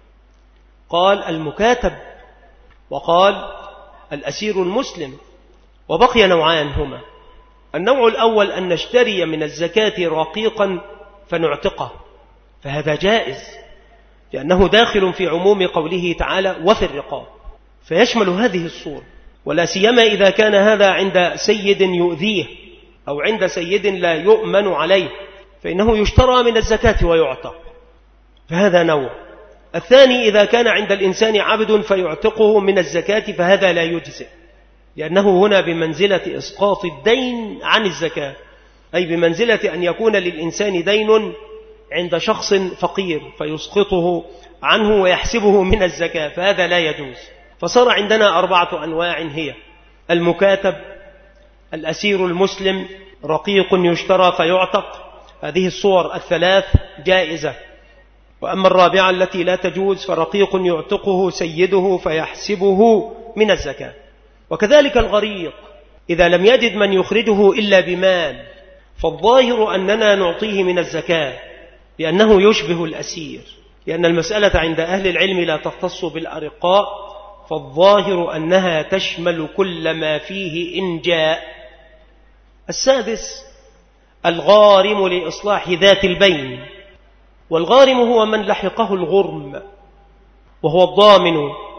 قال المكاتب وقال الأسير المسلم، وبقي نوعان هما: النوع الأول أن نشتري من الزكاة رقيقا فنعتقه، فهذا جائز لأنه داخل في عموم قوله تعالى وفي الرقاب، فيشمل هذه الصورة، ولا سيما إذا كان هذا عند سيد يؤذيه أو عند سيد لا يؤمن عليه، فإنه يشترى من الزكاة ويعتق، فهذا نوع. الثاني إذا كان عند الإنسان عبد فيعتقه من الزكاة، فهذا لا يجزئ، لأنه هنا بمنزلة إسقاط الدين عن الزكاة، أي بمنزلة أن يكون للإنسان دين عند شخص فقير فيسقطه عنه ويحسبه من الزكاة، فهذا لا يجوز. فصار عندنا أربعة أنواع هي: المكاتب، الأسير المسلم، رقيق يشترى فيعتق، هذه الصور الثلاث جائزة. وأما الرابعة التي لا تجوز فرقيق يعتقه سيده فيحسبه من الزكاة. وكذلك الغريق إذا لم يجد من يخرجه إلا بمال، فالظاهر أننا نعطيه من الزكاة لأنه يشبه الأسير، لأن المسألة عند أهل العلم لا تختص بالأرقاء، فالظاهر أنها تشمل كل ما فيه إن جاء. السادس الغارم لإصلاح ذات البين. والغارم هو من لحقه الغرم وهو الضامن،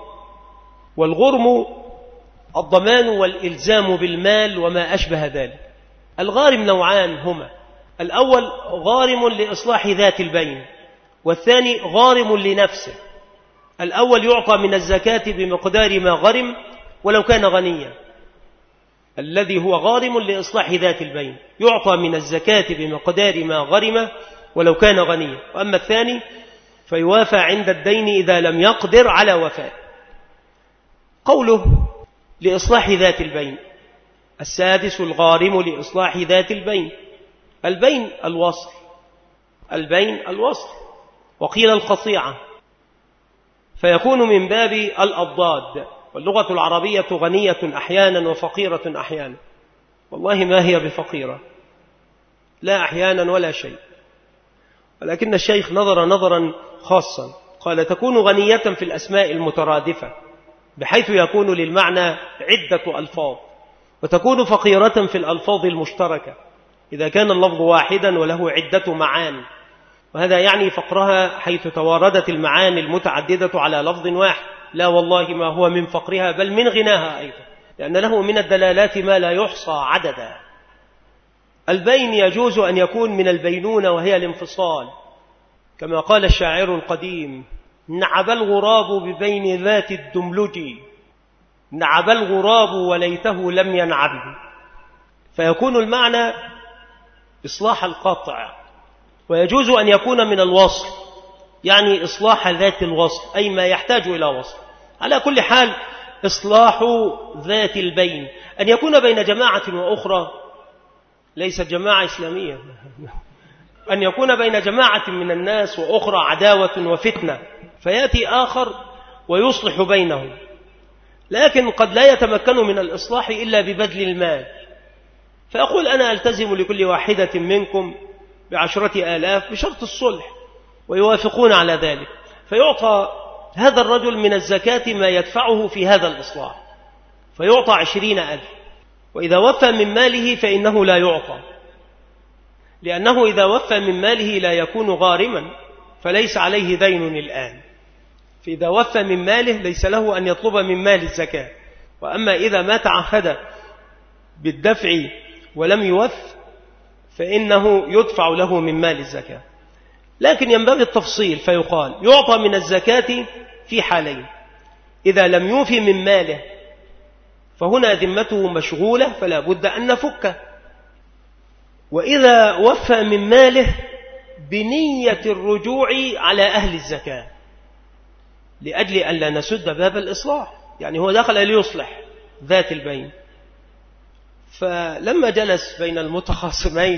والغرم الضمان والإلزام بالمال وما أشبه ذلك. الغارم نوعان هما: الأول غارم لإصلاح ذات البين، والثاني غارم لنفسه. الأول يعطى من الزكاة بمقدار ما غرم ولو كان غنيا، الذي هو غارم لإصلاح ذات البين يعطى من الزكاة بمقدار ما غرم ولو كان غنيا. وأما الثاني فيوافى عند الدين إذا لم يقدر على وفاء. قوله لإصلاح ذات البين. السادس الغارم لإصلاح ذات البين. البين الوصل، البين الوصل، وقيل القطيعة، فيكون من باب الأضداد. واللغة العربية غنية أحيانا وفقيرة أحيانا، والله ما هي بفقيرة، لا أحيانا ولا شيء. ولكن الشيخ نظر نظرا خاصا، قال تكون غنية في الأسماء المترادفة بحيث يكون للمعنى عدة ألفاظ، وتكون فقيرة في الألفاظ المشتركة إذا كان اللفظ واحدا وله عدة معاني، وهذا يعني فقرها حيث تواردت المعاني المتعددة على لفظ واحد. لا والله ما هو من فقرها بل من غناها أيضا، لأن له من الدلالات ما لا يحصى عددا. البين يجوز أن يكون من البينونة وهي الانفصال، كما قال الشاعر القديم: نعب الغراب ببين ذات الدملج، نعب الغراب وليته لم ينعبه. فيكون المعنى إصلاح القطع. ويجوز أن يكون من الوصل، يعني إصلاح ذات الوصل، أي ما يحتاج إلى وصل. على كل حال إصلاح ذات البين، أن يكون بين جماعة وأخرى ليست جماعة إسلامية، أن يكون بين جماعة من الناس وأخرى عداوة وفتنة، فيأتي آخر ويصلح بينهم، لكن قد لا يتمكن من الإصلاح إلا ببذل المال، فيقول أنا ألتزم لكل واحدة منكم بعشرة آلاف بشرط الصلح، ويوافقون على ذلك، فيعطى هذا الرجل من الزكاة ما يدفعه في هذا الإصلاح، فيعطى عشرين ألف. وإذا وفى من ماله فإنه لا يعطى، لأنه إذا وفى من ماله لا يكون غارما، فليس عليه دين الآن. فإذا وفى من ماله ليس له أن يطلب من مال الزكاة. وأما إذا ما تعهد بالدفع ولم يوف فإنه يدفع له من مال الزكاة. لكن ينبغي التفصيل، فيقال يعطى من الزكاة في حالين: إذا لم يوفي من ماله فهنا ذمته مشغولة فلا بد أن نفكه، وإذا وفى من ماله بنية الرجوع على أهل الزكاة لأجل أن لا نسد باب الإصلاح، يعني هو دخل ليصلح ذات البين. فلما جلس بين المتخاصمين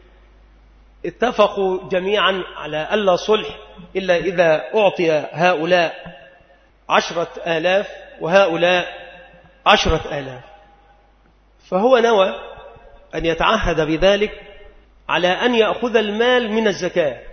اتفقوا جميعا على ألا صلح إلا إذا أعطي هؤلاء عشرة آلاف وهؤلاء عشرة آلاف، فهو نوى أن يتعهد بذلك على أن يأخذ المال من الزكاة،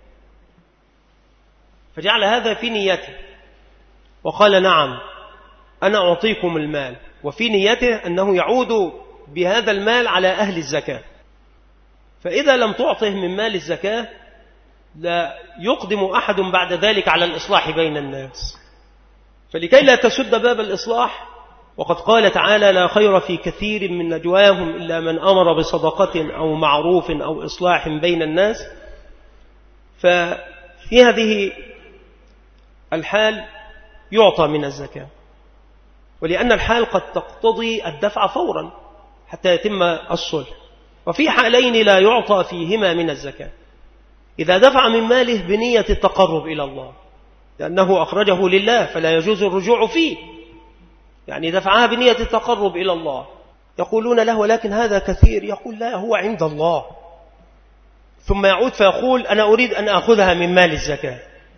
فجعل هذا في نيته وقال نعم أنا أعطيكم المال، وفي نيته أنه يعود بهذا المال على أهل الزكاة. فإذا لم تعطه من مال الزكاة لا يقدم أحد بعد ذلك على الإصلاح بين الناس، فلكي لا تسد باب الإصلاح، وقد قال تعالى لا خير في كثير من نجواهم إلا من أمر بصدقة أو معروف أو إصلاح بين الناس، ففي هذه الحال يعطى من الزكاة، ولأن الحال قد تقتضي الدفع فورا حتى يتم الصلح. وفي حالين لا يعطى فيهما من الزكاة: إذا دفع من ماله بنية التقرب إلى الله لأنه أخرجه لله فلا يجوز الرجوع فيه، يعني دفعها بنية التقرب إلى الله، يقولون له ولكن هذا كثير، يقول لا هو عند الله، ثم يعود فيقول أنا أريد أن أخذها من مال الزكاة،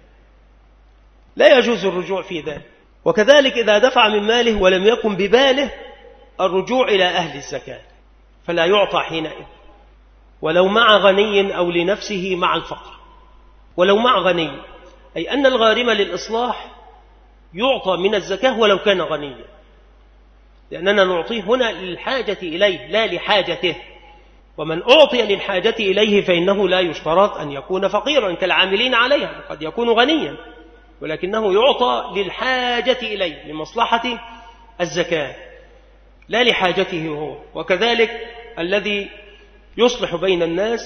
لا يجوز الرجوع في ذلك. وكذلك إذا دفع من ماله ولم يكن بباله الرجوع إلى أهل الزكاة فلا يعطى حينئذ، ولو مع غني أو لنفسه مع الفقر. ولو مع غني أي أن الغارم للإصلاح يعطى من الزكاة ولو كان غنيا، لأننا نعطيه هنا للحاجة إليه لا لحاجته، ومن أعطي للحاجة إليه فإنه لا يشترط أن يكون فقيرا كالعاملين عليها، قد يكون غنيا ولكنه يعطى للحاجة إليه لمصلحة الزكاة لا لحاجته هو. وكذلك الذي يصلح بين الناس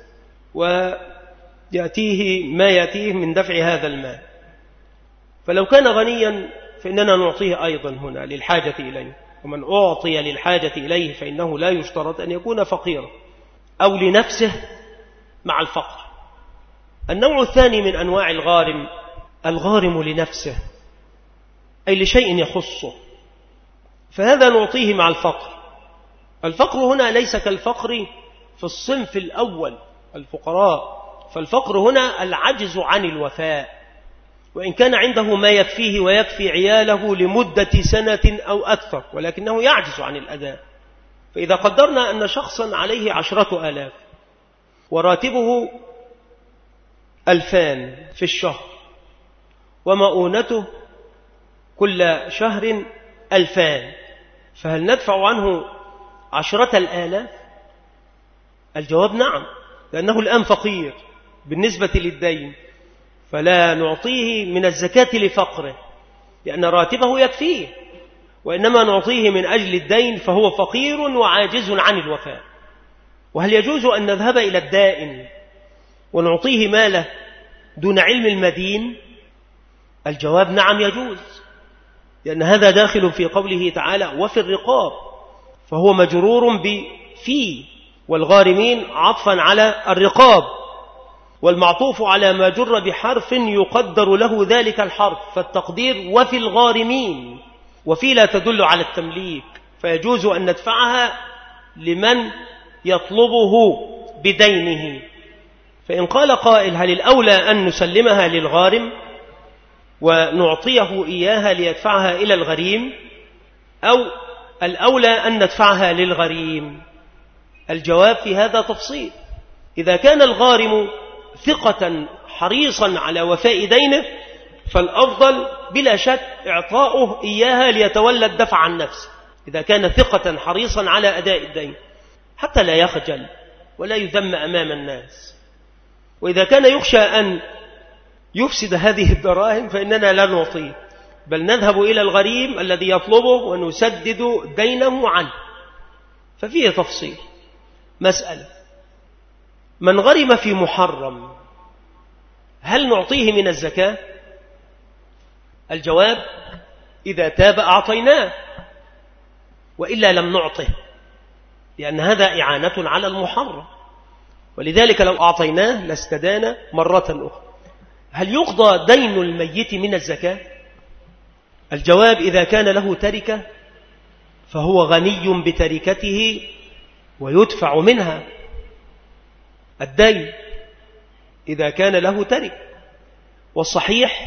ويأتيه ما يأتيه من دفع هذا المال، فلو كان غنيا فإننا نعطيه أيضا هنا للحاجة إليه، ومن أعطي للحاجة إليه فإنه لا يشترط أن يكون فقيرا أو لنفسه مع الفقر. النوع الثاني من أنواع الغارم الغارم لنفسه أي لشيء يخصه، فهذا نعطيه مع الفقر. الفقر هنا ليس كالفقر في الصنف الأول الفقراء، فالفقر هنا العجز عن الوفاء، وإن كان عنده ما يكفيه ويكفي عياله لمدة سنة أو أكثر ولكنه يعجز عن الأداء، فإذا قدرنا أن شخصا عليه عشرة آلاف وراتبه ألفان في الشهر ومؤونته كل شهر ألفان، فهل ندفع عنه عشرة الآلاف؟ الجواب نعم، لأنه الآن فقير بالنسبة للدين، فلا نعطيه من الزكاة لفقره لأن راتبه يكفيه، وإنما نعطيه من أجل الدين فهو فقير وعاجز عن الوفاء. وهل يجوز أن نذهب إلى الدائن ونعطيه ماله دون علم المدين؟ الجواب نعم يجوز، لأن هذا داخل في قوله تعالى وفي الرقاب، فهو مجرور بفي، والغارمين عطفا على الرقاب، والمعطوف على ما جر بحرف يقدر له ذلك الحرف، فالتقدير وفي الغارمين، وفي لا تدل على التمليك، فيجوز أن ندفعها لمن يطلبه بدينه. فإن قال قائل هل الأولى أن نسلمها للغارم ونعطيه إياها ليدفعها إلى الغريم، أو الأولى أن ندفعها للغريم؟ الجواب في هذا تفصيل. إذا كان الغارم ثقة حريصا على وفاء دينه فالأفضل بلا شك إعطاؤه إياها ليتولى الدفع عن نفسه، إذا كان ثقة حريصا على أداء الدين حتى لا يخجل ولا يذم أمام الناس. وإذا كان يخشى أن يفسد هذه الدراهم فإننا لا نعطيه، بل نذهب إلى الغريم الذي يطلبه ونسدد دينه عنه. ففيه تفصيل. مسألة: من غرم في محرم هل نعطيه من الزكاة؟ الجواب: إذا تاب أعطيناه، وإلا لم نعطه، لأن هذا إعانة على المحرم، ولذلك لو أعطيناه لاستدان مرة أخرى. هل يقضى دين الميت من الزكاة؟ الجواب: إذا كان له تركة فهو غني بتركته ويدفع منها الدين إذا كان له تركة. والصحيح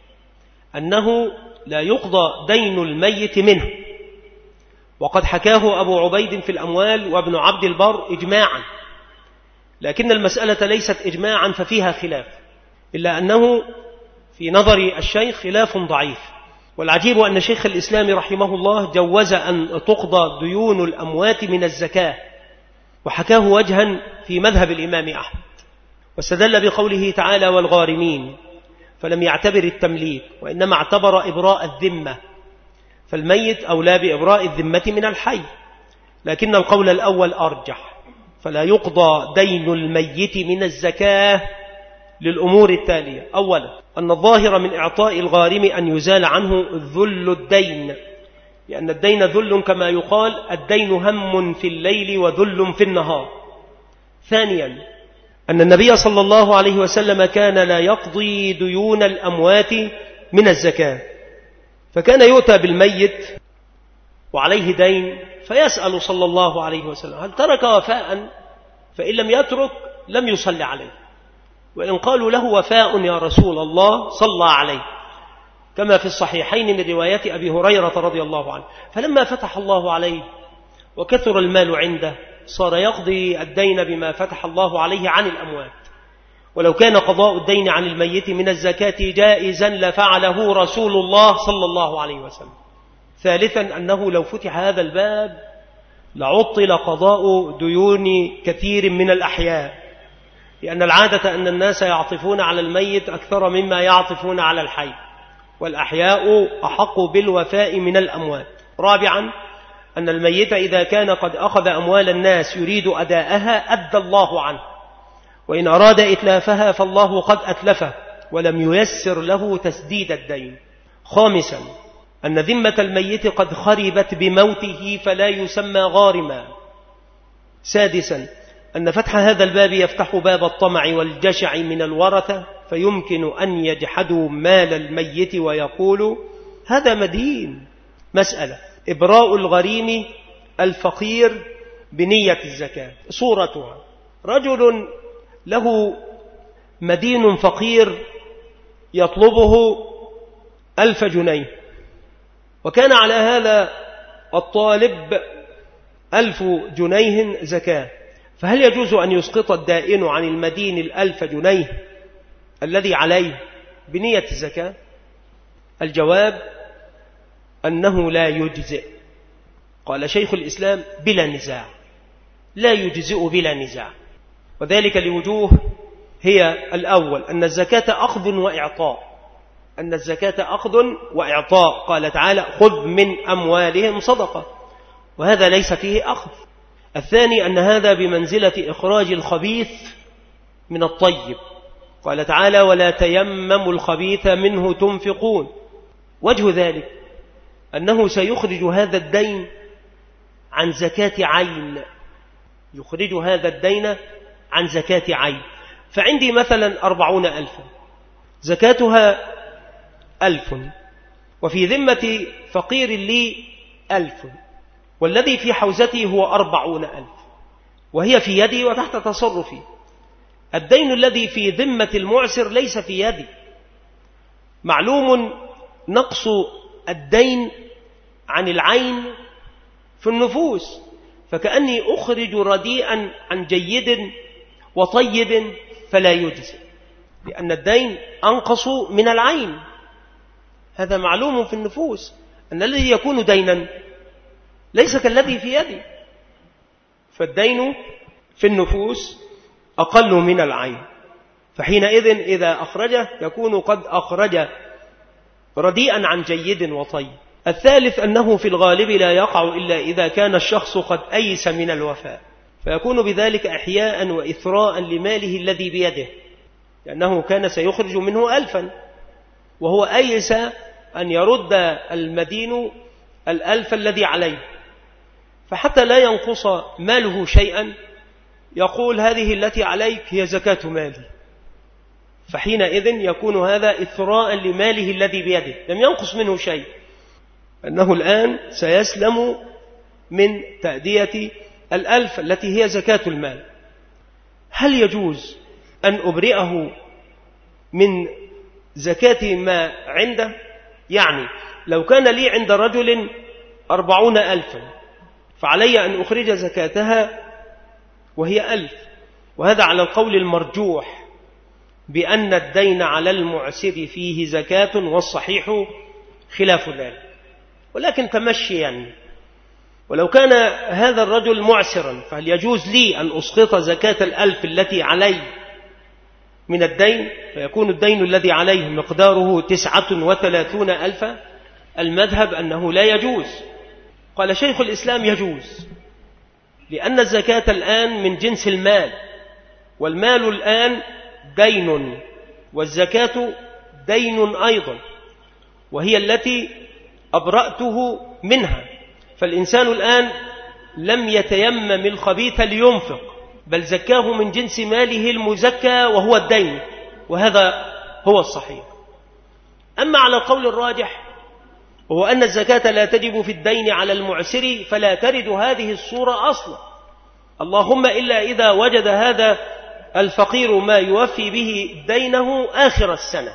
أنه لا يقضى دين الميت منه، وقد حكاه أبو عبيد في الأموال وابن عبد البر إجماعا، لكن المسألة ليست إجماعا ففيها خلاف، إلا أنه في نظر الشيخ خلاف ضعيف. والعجيب أن شيخ الإسلام رحمه الله جوز أن تقضى ديون الأموات من الزكاة، وحكاه وجها في مذهب الإمام أحمد، واستدل بقوله تعالى والغارمين، فلم يعتبر التمليك وإنما اعتبر إبراء الذمة، فالميت أولى بإبراء الذمة من الحي، لكن القول الأول أرجح، فلا يقضى دين الميت من الزكاة للأمور التالية: أولا أن الظاهر من إعطاء الغارم أن يزال عنه ذل الدين، لأن الدين ذل كما يقال الدين هم في الليل وذل في النهار. ثانيا أن النبي صلى الله عليه وسلم كان لا يقضي ديون الأموات من الزكاة، فكان يؤتى بالميت وعليه دين فيسأل صلى الله عليه وسلم هل ترك وفاء؟ فإن لم يترك لم يصلي عليه، وإن قالوا له وفاء يا رسول الله صلى عليه، كما في الصحيحين من رواية أبي هريرة رضي الله عنه. فلما فتح الله عليه وكثر المال عنده صار يقضي الدين بما فتح الله عليه عن الأموات، ولو كان قضاء الدين عن الميت من الزكاة جائزا لفعله رسول الله صلى الله عليه وسلم. ثالثا أنه لو فتح هذا الباب لعطل قضاء ديون كثير من الأحياء، لأن العادة أن الناس يعطفون على الميت أكثر مما يعطفون على الحي، والأحياء أحق بالوفاء من الأموات. رابعا أن الميت إذا كان قد أخذ أموال الناس يريد أداءها أدى الله عنه، وإن أراد إتلافها فالله قد أتلفه ولم ييسر له تسديد الدين. خامسا أن ذمة الميت قد خربت بموته فلا يسمى غارما. سادسا أن فتح هذا الباب يفتح باب الطمع والجشع من الورثة، فيمكن أن يجحدوا مال الميت ويقولوا هذا مدين. مسألة: إبراء الغريم الفقير بنية الزكاة. صورتها: رجل له مدين فقير يطلبه ألف جنيه، وكان على هذا الطالب ألف جنيه زكاة، فهل يجوز أن يسقط الدائن عن المدين الألف جنيه الذي عليه بنية الزكاة؟ الجواب أنه لا يجزئ. قال شيخ الإسلام بلا نزاع، لا يجزئ بلا نزاع، وذلك لوجوه. هي الأول أن الزكاة أخذ وإعطاء، أن الزكاة أخذ وإعطاء، قال تعالى خذ من أموالهم صدقة، وهذا ليس فيه أخذ. الثاني أن هذا بمنزلة إخراج الخبيث من الطيب، قال تعالى ولا تيمموا الخبيث منه تنفقون. وجه ذلك أنه سيخرج هذا الدين عن زكاة عين، يخرج هذا الدين عن زكاة عين. فعندي مثلا أربعون ألفا زكاتها ألف، وفي ذمة فقير لي ألف، والذي في حوزتي هو أربعون ألف، وهي في يدي وتحت تصرفي. الدين الذي في ذمة المعسر ليس في يدي. معلوم نقص الدين عن العين في النفوس، فكأني أخرج رديئا عن جيد وطيب فلا يجزي، لأن الدين أنقص من العين. هذا معلوم في النفوس، أن الذي يكون دينا ليس كالذي في يدي، فالدين في النفوس أقل من العين، فحينئذ إذا أخرجه يكون قد أخرج رديئا عن جيد وطيب. الثالث أنه في الغالب لا يقع إلا إذا كان الشخص قد أيس من الوفاء، فيكون بذلك إحياء وإثراء لماله الذي بيده، لأنه كان سيخرج منه ألفا وهو أيس أن يرد المدين الألف الذي عليه، فحتى لا ينقص ماله شيئا يقول هذه التي عليك هي زكاة مالي، فحينئذ يكون هذا إثراء لماله الذي بيده، لم ينقص منه شيء، أنه الآن سيسلم من تأدية الألف التي هي زكاة المال. هل يجوز أن أبرئه من زكاة ما عنده؟ يعني لو كان لي عند رجل أربعون ألفا فعلي أن أخرج زكاتها وهي ألف، وهذا على القول المرجوح بأن الدين على المعسر فيه زكاة، والصحيح خلاف ذلك، ولكن تمشيا. ولو كان هذا الرجل معسرا فهل يجوز لي أن أسقط زكاة الألف التي علي من الدين، فيكون الدين الذي عليه مقداره تسعة وثلاثون ألفا؟ المذهب أنه لا يجوز. قال شيخ الإسلام يجوز، لأن الزكاة الآن من جنس المال، والمال الآن دين، والزكاة دين أيضا، وهي التي أبرأته منها. فالإنسان الآن لم يتيمم الخبيث لينفق، بل زكاه من جنس ماله المزكى وهو الدين، وهذا هو الصحيح. أما على القول الراجح وهو أن الزكاة لا تجب في الدين على المعسر، فلا ترد هذه الصورة أصلا، اللهم إلا إذا وجد هذا الفقير ما يوفي به دينه آخر السنة.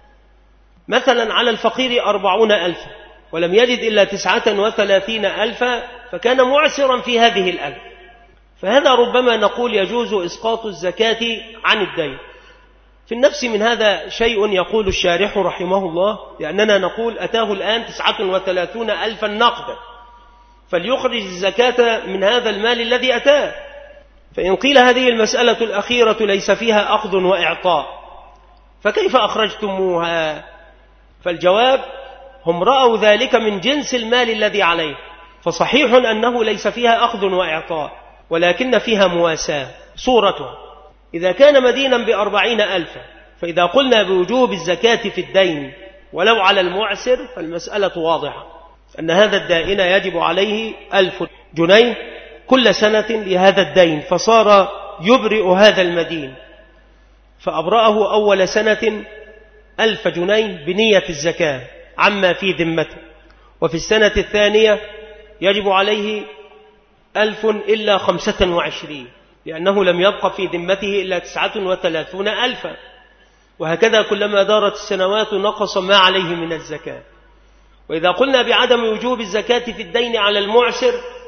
مثلا على الفقير أربعون ألفا ولم يجد إلا تسعة وثلاثين ألفا، فكان معسرا في هذه الألف، فهذا ربما نقول يجوز إسقاط الزكاة عن الدين. في النفس من هذا شيء يقول الشارح رحمه الله، لأننا نقول أتاه الآن تسعة وثلاثون ألفا نقدا، فليخرج الزكاة من هذا المال الذي أتاه. فإن قيل هذه المسألة الأخيرة ليس فيها أخذ وإعطاء، فكيف أخرجتموها؟ فالجواب هم رأوا ذلك من جنس المال الذي عليه، فصحيح أنه ليس فيها أخذ وإعطاء، ولكن فيها مواساة. صورتها إذا كان مدينا بأربعين ألفا، فإذا قلنا بوجوب الزكاة في الدين ولو على المعسر فالمسألة واضحة، أن هذا الدائن يجب عليه ألف جنيه كل سنة لهذا الدين، فصار يبرئ هذا المدين، فأبرأه أول سنة ألف جنيه بنية الزكاة عما في ذمته، وفي السنة الثانية يجب عليه ألف إلا خمسة وعشرين، لأنه لم يبق في ذمته إلا تسعة وثلاثون ألفا، وهكذا كلما دارت السنوات نقص ما عليه من الزكاة. وإذا قلنا بعدم وجوب الزكاة في الدين على المعسر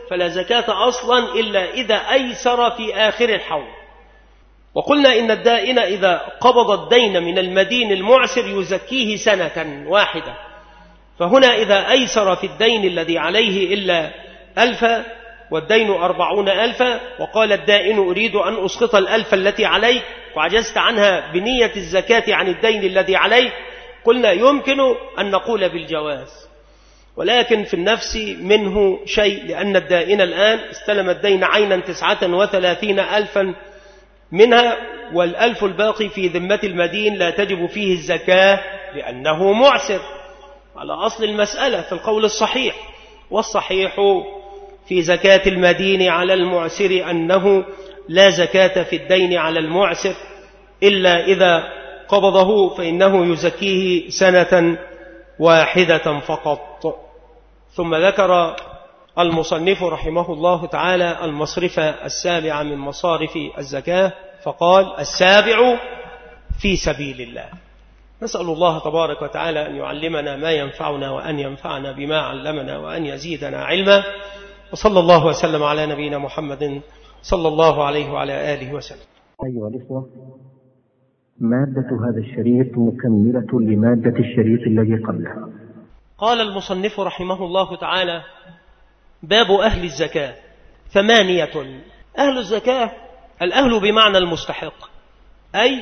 فلا زكاة أصلا إلا إذا أيسر في آخر الحول. وقلنا إن الدائن إذا قبض الدين من المدين المعسر يزكيه سنة واحدة، فهنا إذا أيسر في الدين الذي عليه إلا ألفا والدين أربعون ألفا، وقال الدائن أريد أن أسقط الألف التي عليك وعجزت عنها بنية الزكاة عن الدين الذي عليك، قلنا يمكن أن نقول بالجواز، ولكن في النفس منه شيء، لأن الدائن الآن استلم الدين عينا تسعة وثلاثين ألفا منها، والألف الباقي في ذمة المدين لا تجب فيه الزكاة لأنه معسر على أصل المسألة في القول الصحيح. والصحيح في زكاة المدين على المعسر أنه لا زكاة في الدين على المعسر إلا إذا قبضه، فإنه يزكيه سنة واحدة فقط. ثم ذكر المصنف رحمه الله تعالى المصرف السابع من مصارف الزكاة، فقال: السابع في سبيل الله. نسأل الله تبارك وتعالى أن يعلمنا ما ينفعنا وأن ينفعنا بما علمنا وأن يزيدنا علما. وصلى الله وسلم على نبينا محمد صلى الله عليه وعلى آله وسلم. أيها الإخوة، مادة هذا الشريط مكملة لمادة الشريط الذي قبله. قال المصنف رحمه الله تعالى: باب أهل الزكاة ثمانية. أهل الزكاة، الأهل بمعنى المستحق، أي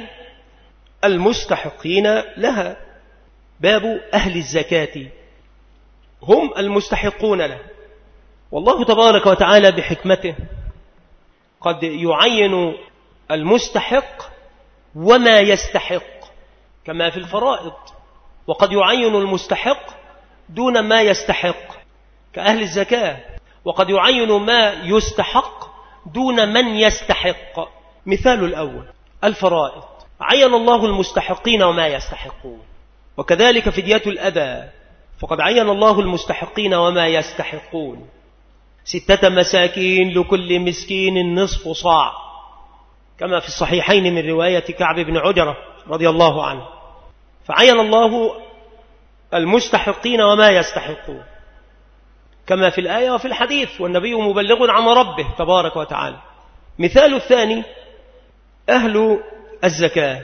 المستحقين لها. باب أهل الزكاة هم المستحقون لها، والله تبارك وتعالى بحكمته قد يعين المستحق وما يستحق كما في الفرائض، وقد يعين المستحق دون ما يستحق كأهل الزكاة، وقد يعين ما يستحق دون من يستحق. مثال الأول الفرائض، عين الله المستحقين وما يستحقون، وكذلك فدية الأذى، فقد عين الله المستحقين وما يستحقون. ستة مساكين لكل مسكين نصف صاع، كما في الصحيحين من رواية كعب بن عجرة رضي الله عنه، فعين الله المستحقين وما يستحقون كما في الآية وفي الحديث، والنبي مبلغ عن ربه تبارك وتعالى. مثال الثاني أهل الزكاة،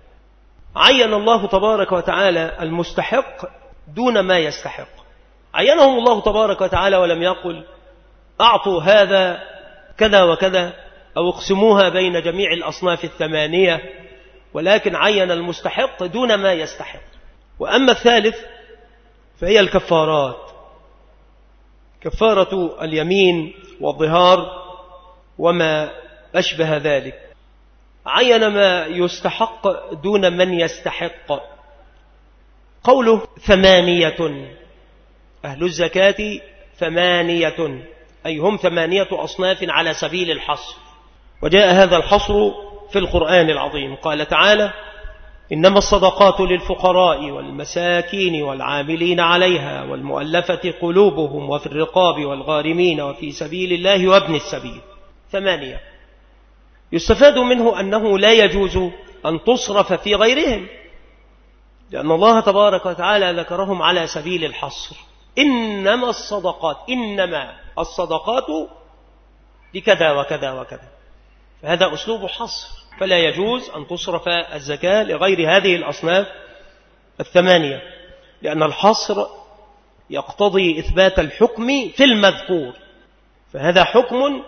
عين الله تبارك وتعالى المستحق دون ما يستحق، عينهم الله تبارك وتعالى ولم يقل أعطوا هذا كذا وكذا أو اقسموها بين جميع الأصناف الثمانية، ولكن عين المستحق دون ما يستحق. وأما الثالث فهي الكفارات، كفارة اليمين والظهار وما أشبه ذلك، عين ما يستحق دون من يستحق. قوله ثمانية، أهل الزكاة ثمانية، أي هم ثمانية أصناف على سبيل الحصر، وجاء هذا الحصر في القرآن العظيم. قال تعالى: إنما الصدقات للفقراء والمساكين والعاملين عليها والمؤلفة قلوبهم وفي الرقاب والغارمين وفي سبيل الله وابن السبيل. ثمانية. يستفاد منه أنه لا يجوز أن تصرف في غيرهم، لأن الله تبارك وتعالى ذكرهم على سبيل الحصر. إنما الصدقات، إنما الصدقات لكذا وكذا وكذا، فهذا أسلوب حصر، فلا يجوز أن تصرف الزكاة لغير هذه الأصناف الثمانية، لأن الحصر يقتضي إثبات الحكم في المذكور، فهذا حكم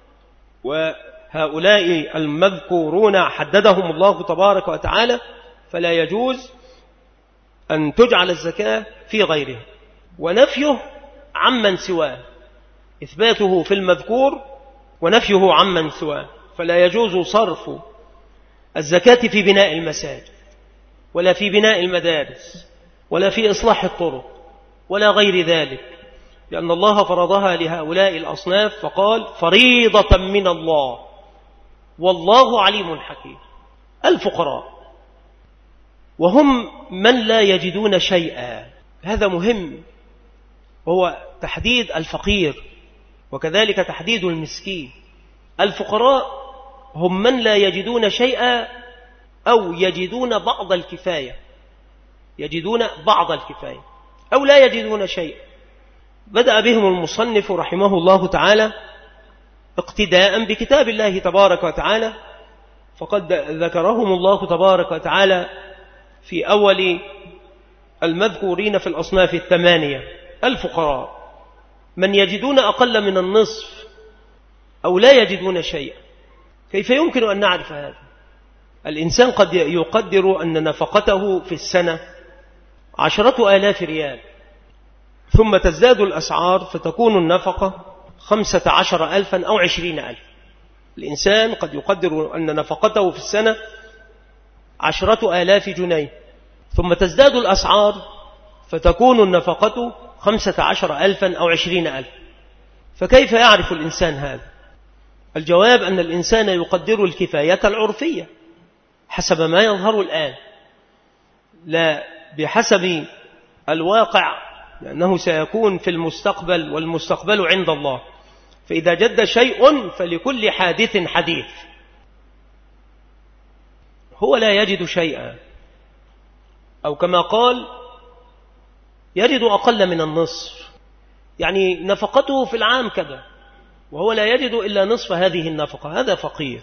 وهؤلاء المذكورون حددهم الله تبارك وتعالى، فلا يجوز أن تجعل الزكاة في غيره. ونفيه عمن سواه، إثباته في المذكور ونفيه عمن سواه، فلا يجوز صرف الزكاة في بناء المساجد ولا في بناء المدارس ولا في إصلاح الطرق ولا غير ذلك، لأن الله فرضها لهؤلاء الأصناف، فقال: فريضة من الله والله عليم حكيم. الفقراء وهم من لا يجدون شيئا، هذا مهم، وهو تحديد الفقير وكذلك تحديد المسكين. الفقراء هم من لا يجدون شيئا أو يجدون بعض الكفاية، يجدون بعض الكفاية أو لا يجدون شيء. بدأ بهم المصنف رحمه الله تعالى اقتداء بكتاب الله تبارك وتعالى، فقد ذكرهم الله تبارك وتعالى في أول المذكورين في الأصناف الثمانية: الفقراء من يجدون أقل من النصف أو لا يجدون شيئا. كيف يمكن أن نعرف هذا؟ الإنسان قد يقدر أن نفقته في السنة عشرة آلاف ريال، ثم تزداد الأسعار فتكون النفقة خمسة عشر ألفا أو عشرين ألف. الإنسان قد يقدر أن نفقته في السنة عشرة آلاف جنيه، ثم تزداد الأسعار فتكون النفقة خمسة عشر ألفا أو عشرين ألف. فكيف يعرف الإنسان هذا؟ الجواب أن الإنسان يقدر الكفاية العرفية حسب ما يظهر الآن، لا بحسب الواقع، لأنه سيكون في المستقبل، والمستقبل عند الله. فإذا جد شيء فلكل حادث حديث. هو لا يجد شيئا، أو كما قال يجد أقل من النصف، يعني نفقته في العام كذا وهو لا يجد إلا نصف هذه النفقة، هذا فقير.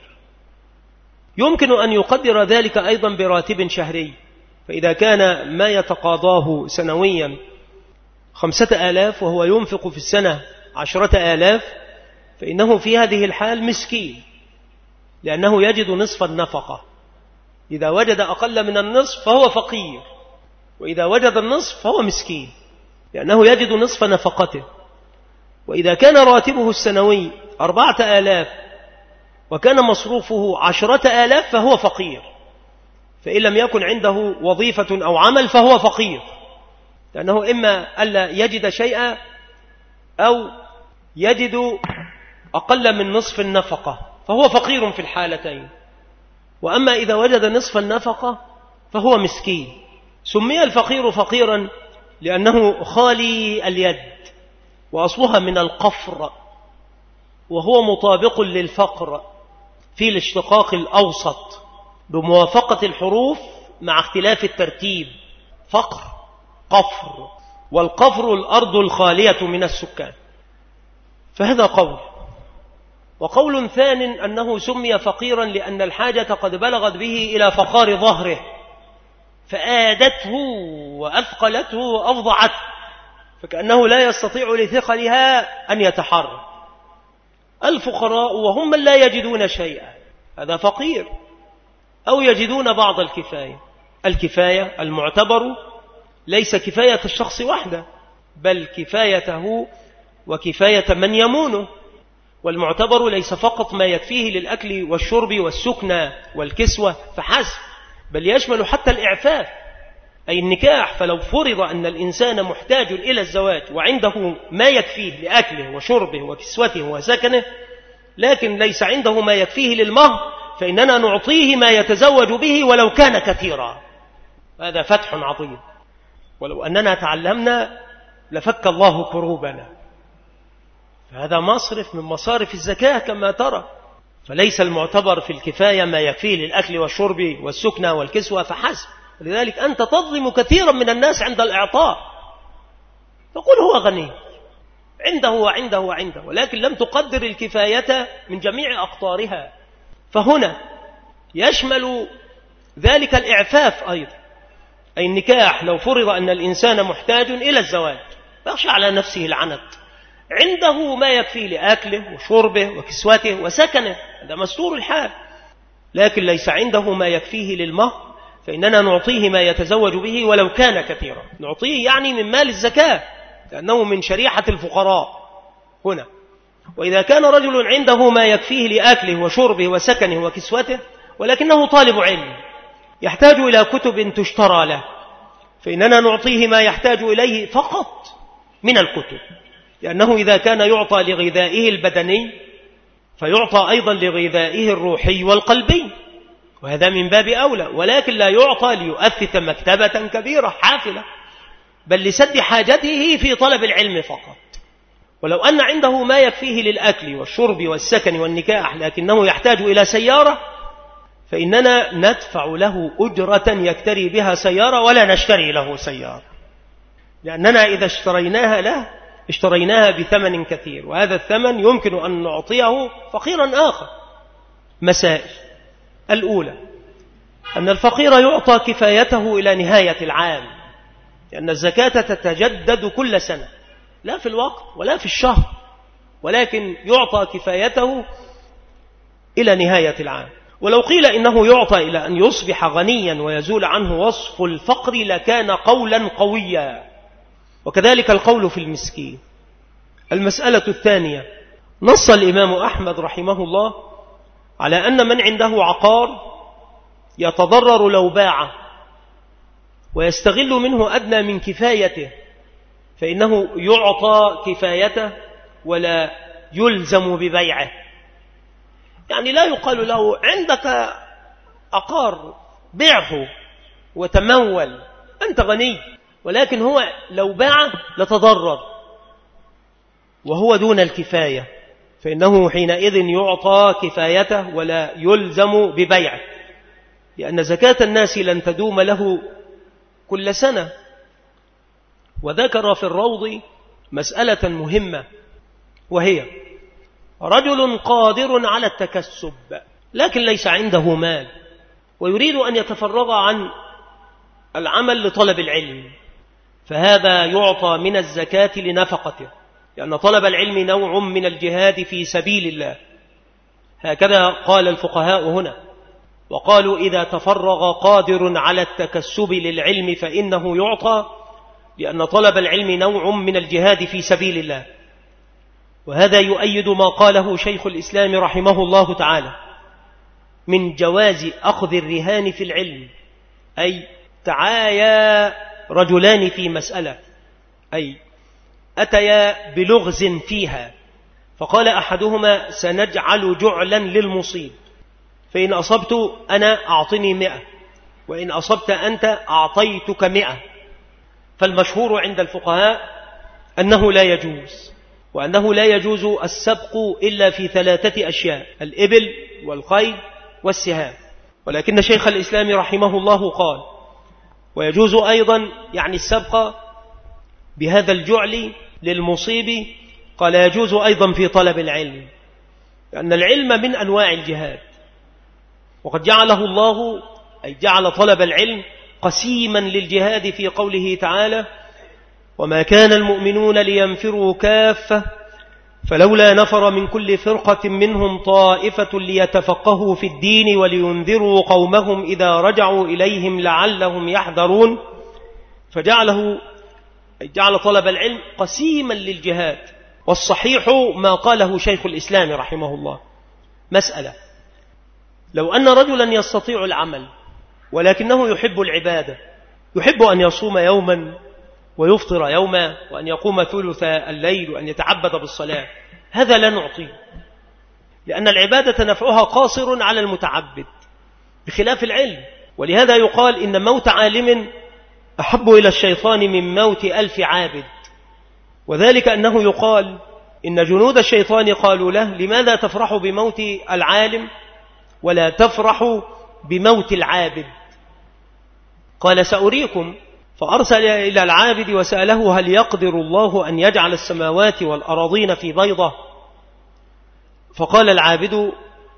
يمكن أن يقدر ذلك أيضا براتب شهري، فإذا كان ما يتقاضاه سنويا خمسة آلاف وهو ينفق في السنة عشرة آلاف، فإنه في هذه الحال مسكين، لأنه يجد نصف النفقة. إذا وجد أقل من النصف فهو فقير، وإذا وجد النصف فهو مسكين، لأنه يجد نصف نفقته. وإذا كان راتبه السنوي أربعة آلاف وكان مصروفه عشرة آلاف فهو فقير، فإن لم يكن عنده وظيفة أو عمل فهو فقير، لأنه إما ألا يجد شيئا أو يجد أقل من نصف النفقة، فهو فقير في الحالتين. وأما إذا وجد نصف النفقة فهو مسكين. سمي الفقير فقيرا لأنه خالي اليد، وأصلها من القفر، وهو مطابق للفقر في الاشتقاق الأوسط بموافقة الحروف مع اختلاف الترتيب. فقر قفر، والقفر الأرض الخالية من السكان. فهذا قول. وقول ثان أنه سمي فقيرا لأن الحاجة قد بلغت به إلى فقار ظهره فآدته وأثقلته وأفضعته، فكأنه لا يستطيع لثقلها أن يتحرك. الفقراء وهم من لا يجدون شيئا، هذا فقير، أو يجدون بعض الكفاية. الكفاية المعتبر ليس كفاية الشخص وحده، بل كفايته وكفاية من يمونه. والمعتبر ليس فقط ما يكفيه للأكل والشرب والسكنى والكسوة فحسب، بل يشمل حتى الإعفاف أي النكاح. فلو فرض أن الإنسان محتاج إلى الزواج وعنده ما يكفيه لأكله وشربه وكسوته وسكنه، لكن ليس عنده ما يكفيه للمهر، فإننا نعطيه ما يتزوج به ولو كان كثيرا. هذا فتح عظيم، ولو أننا تعلمنا لفك الله كروبنا. فهذا مصرف من مصارف الزكاة كما ترى. فليس المعتبر في الكفاية ما يكفيه للأكل والشرب والسكنى والكسوة فحسب. لذلك أنت تظلم كثيرا من الناس عند الإعطاء، تقول هو غني عنده وعنده وعنده، ولكن لم تقدر الكفاية من جميع أقطارها. فهنا يشمل ذلك الإعفاف أيضا، أي النكاح. لو فرض أن الإنسان محتاج إلى الزواج فيخشى على نفسه العنت، عنده ما يكفي لأكله وشربه وكسوته وسكنه، هذا مستور الحال، لكن ليس عنده ما يكفيه للمهر، فإننا نعطيه ما يتزوج به ولو كان كثيرا. نعطيه يعني من مال الزكاة، لأنه من شريحة الفقراء هنا. وإذا كان رجل عنده ما يكفيه لأكله وشربه وسكنه وكسوته، ولكنه طالب علم يحتاج إلى كتب تشترى له، فإننا نعطيه ما يحتاج إليه فقط من الكتب، لأنه إذا كان يعطى لغذائه البدني فيعطى أيضا لغذائه الروحي والقلبي، وهذا من باب أولى. ولكن لا يعطى ليؤثث مكتبة كبيرة حافلة، بل لسد حاجته في طلب العلم فقط. ولو أن عنده ما يكفيه للأكل والشرب والسكن والنكاح لكنه يحتاج إلى سيارة، فإننا ندفع له أجرة يكتري بها سيارة ولا نشتري له سيارة، لأننا إذا اشتريناها له اشتريناها بثمن كثير، وهذا الثمن يمكن أن نعطيه فقيرا آخر. مسائل: الأولى أن الفقير يعطى كفايته إلى نهاية العام، لأن الزكاة تتجدد كل سنة، لا في الوقت ولا في الشهر، ولكن يعطى كفايته إلى نهاية العام. ولو قيل إنه يعطى إلى أن يصبح غنيا ويزول عنه وصف الفقر لكان قولا قويا، وكذلك القول في المسكين. المسألة الثانية: نص الإمام أحمد رحمه الله على أن من عنده عقار يتضرر لو باعه ويستغل منه أدنى من كفايته فإنه يعطى كفايته ولا يلزم ببيعه. يعني لا يقال له عندك عقار بيعه وتمول، أنت غني، ولكن هو لو باعه لتضرر وهو دون الكفاية، فإنه حينئذ يعطى كفايته ولا يلزم ببيعه، لأن زكاة الناس لن تدوم له كل سنة. وذكر في الروض مسألة مهمة، وهي: رجل قادر على التكسب لكن ليس عنده مال ويريد أن يتفرغ عن العمل لطلب العلم، فهذا يعطى من الزكاة لنفقته، لأن طلب العلم نوع من الجهاد في سبيل الله. هكذا قال الفقهاء هنا، وقالوا إذا تفرغ قادر على التكسب للعلم فإنه يعطى، لأن طلب العلم نوع من الجهاد في سبيل الله. وهذا يؤيد ما قاله شيخ الإسلام رحمه الله تعالى من جواز أخذ الرهان في العلم، أي تعايا رجلان في مسألة، أي أتيا بلغز فيها، فقال أحدهما سنجعل جعلا للمصيب، فإن أصبت أنا أعطني مئة، وإن أصبت أنت أعطيتك مئة. فالمشهور عند الفقهاء أنه لا يجوز، وأنه لا يجوز السبق إلا في ثلاثة أشياء: الإبل والخيل والسهام. ولكن شيخ الإسلام رحمه الله قال ويجوز أيضا يعني السبق بهذا الجعل للمصيب، قال يجوز أيضا في طلب العلم، لأن العلم من أنواع الجهاد، وقد جعله الله أي جعل طلب العلم قسيما للجهاد في قوله تعالى: وما كان المؤمنون لينفروا كافة فلولا نفر من كل فرقة منهم طائفة ليتفقهوا في الدين ولينذروا قومهم إذا رجعوا إليهم لعلهم يحذرون. فجعله جعل طلب العلم قسيما للجهاد. والصحيح ما قاله شيخ الإسلام رحمه الله. مسألة: لو أن رجلا يستطيع العمل ولكنه يحب العبادة، يحب أن يصوم يوما ويفطر يوما وأن يقوم ثلث الليل وأن يتعبد بالصلاة، هذا لا نعطيه، لأن العبادة نفعها قاصر على المتعبد بخلاف العلم. ولهذا يقال إن موت عالم أحب إلى الشيطان من موت ألف عابد، وذلك أنه يقال إن جنود الشيطان قالوا له: لماذا تفرح بموت العالم ولا تفرح بموت العابد؟ قال: سأريكم. فأرسل إلى العابد وسأله: هل يقدر الله أن يجعل السماوات والأراضين في بيضة؟ فقال العابد: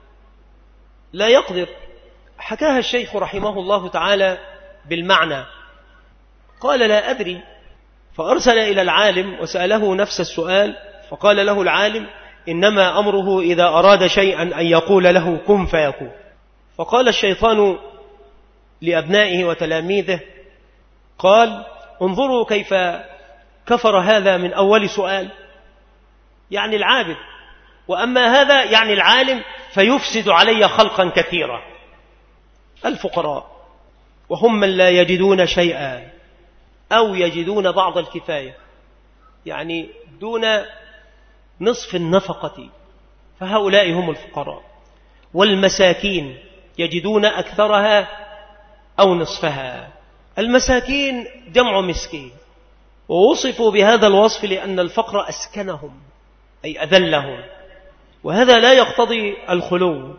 لا يقدر. حكاها الشيخ رحمه الله تعالى بالمعنى. قال: لا أدري. فأرسل إلى العالم وسأله نفس السؤال، فقال له العالم: إنما أمره إذا أراد شيئا أن يقول له كن فيكون. فقال الشيطان لأبنائه وتلاميذه، قال: انظروا كيف كفر هذا من أول سؤال، يعني العابد، وأما هذا يعني العالم فيفسد علي خلقا كثيرا. الفقراء وهم من لا يجدون شيئا أو يجدون بعض الكفاية، يعني دون نصف النفقة، فهؤلاء هم الفقراء. والمساكين يجدون أكثرها أو نصفها. المساكين جمع مسكين، ووصفوا بهذا الوصف لأن الفقر أسكنهم أي أذلهم، وهذا لا يقتضي الخلو،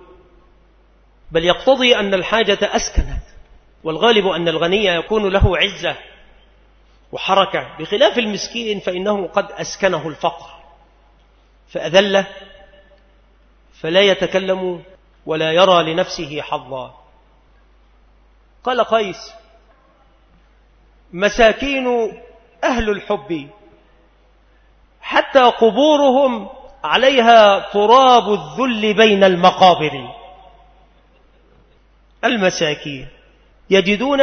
بل يقتضي أن الحاجة أسكنت، والغالب أن الغني يكون له عزة وحركة، بخلاف المسكين فإنه قد أسكنه الفقر فأذله فلا يتكلم ولا يرى لنفسه حظا. قال قيس: مساكين أهل الحب حتى قبورهم عليها تراب الذل بين المقابر. المساكين يجدون،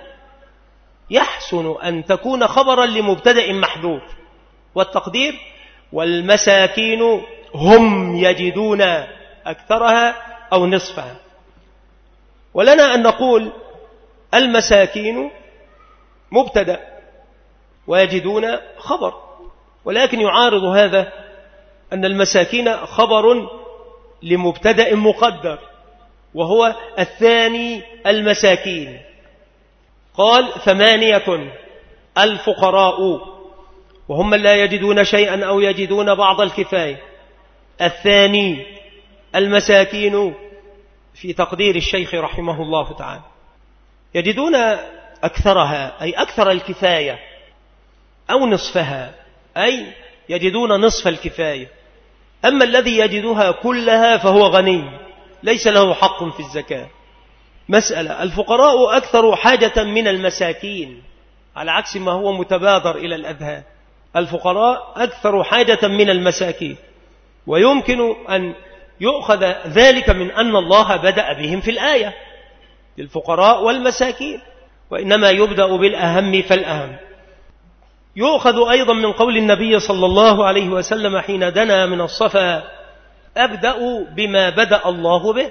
يحسن أن تكون خبرا لمبتدأ محذوف، والتقدير والمساكين هم يجدون أكثرها أو نصفها. ولنا أن نقول المساكين مبتدأ ويجدون خبر، ولكن يعارض هذا أن المساكين خبر لمبتدأ مقدر وهو الثاني المساكين. قال: ثمانية الفقراء وهم لا يجدون شيئا أو يجدون بعض الكفاية. الثاني المساكين في تقدير الشيخ رحمه الله تعالى يجدون أكثرها أي أكثر الكفاية، أو نصفها أي يجدون نصف الكفاية. أما الذي يجدها كلها فهو غني ليس له حق في الزكاة. مسألة: الفقراء أكثر حاجة من المساكين، على عكس ما هو متبادر إلى الأذهان. الفقراء أكثر حاجة من المساكين، ويمكن أن يؤخذ ذلك من أن الله بدأ بهم في الآية، الفقراء والمساكين، وإنما يبدأ بالأهم فالأهم. يؤخذ أيضا من قول النبي صلى الله عليه وسلم حين دنا من الصفا: أبدأ بما بدأ الله به.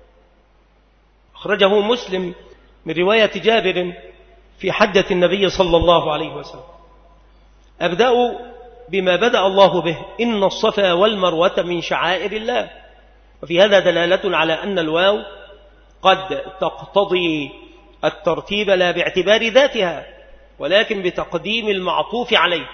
أخرجه مسلم من رواية جابر في حجة النبي صلى الله عليه وسلم: أبدأ بما بدأ الله به، إن الصفا والمروة من شعائر الله. وفي هذا دلالة على أن الواو قد تقتضي الترتيب لا باعتبار ذاتها، ولكن بتقديم المعطوف عليه،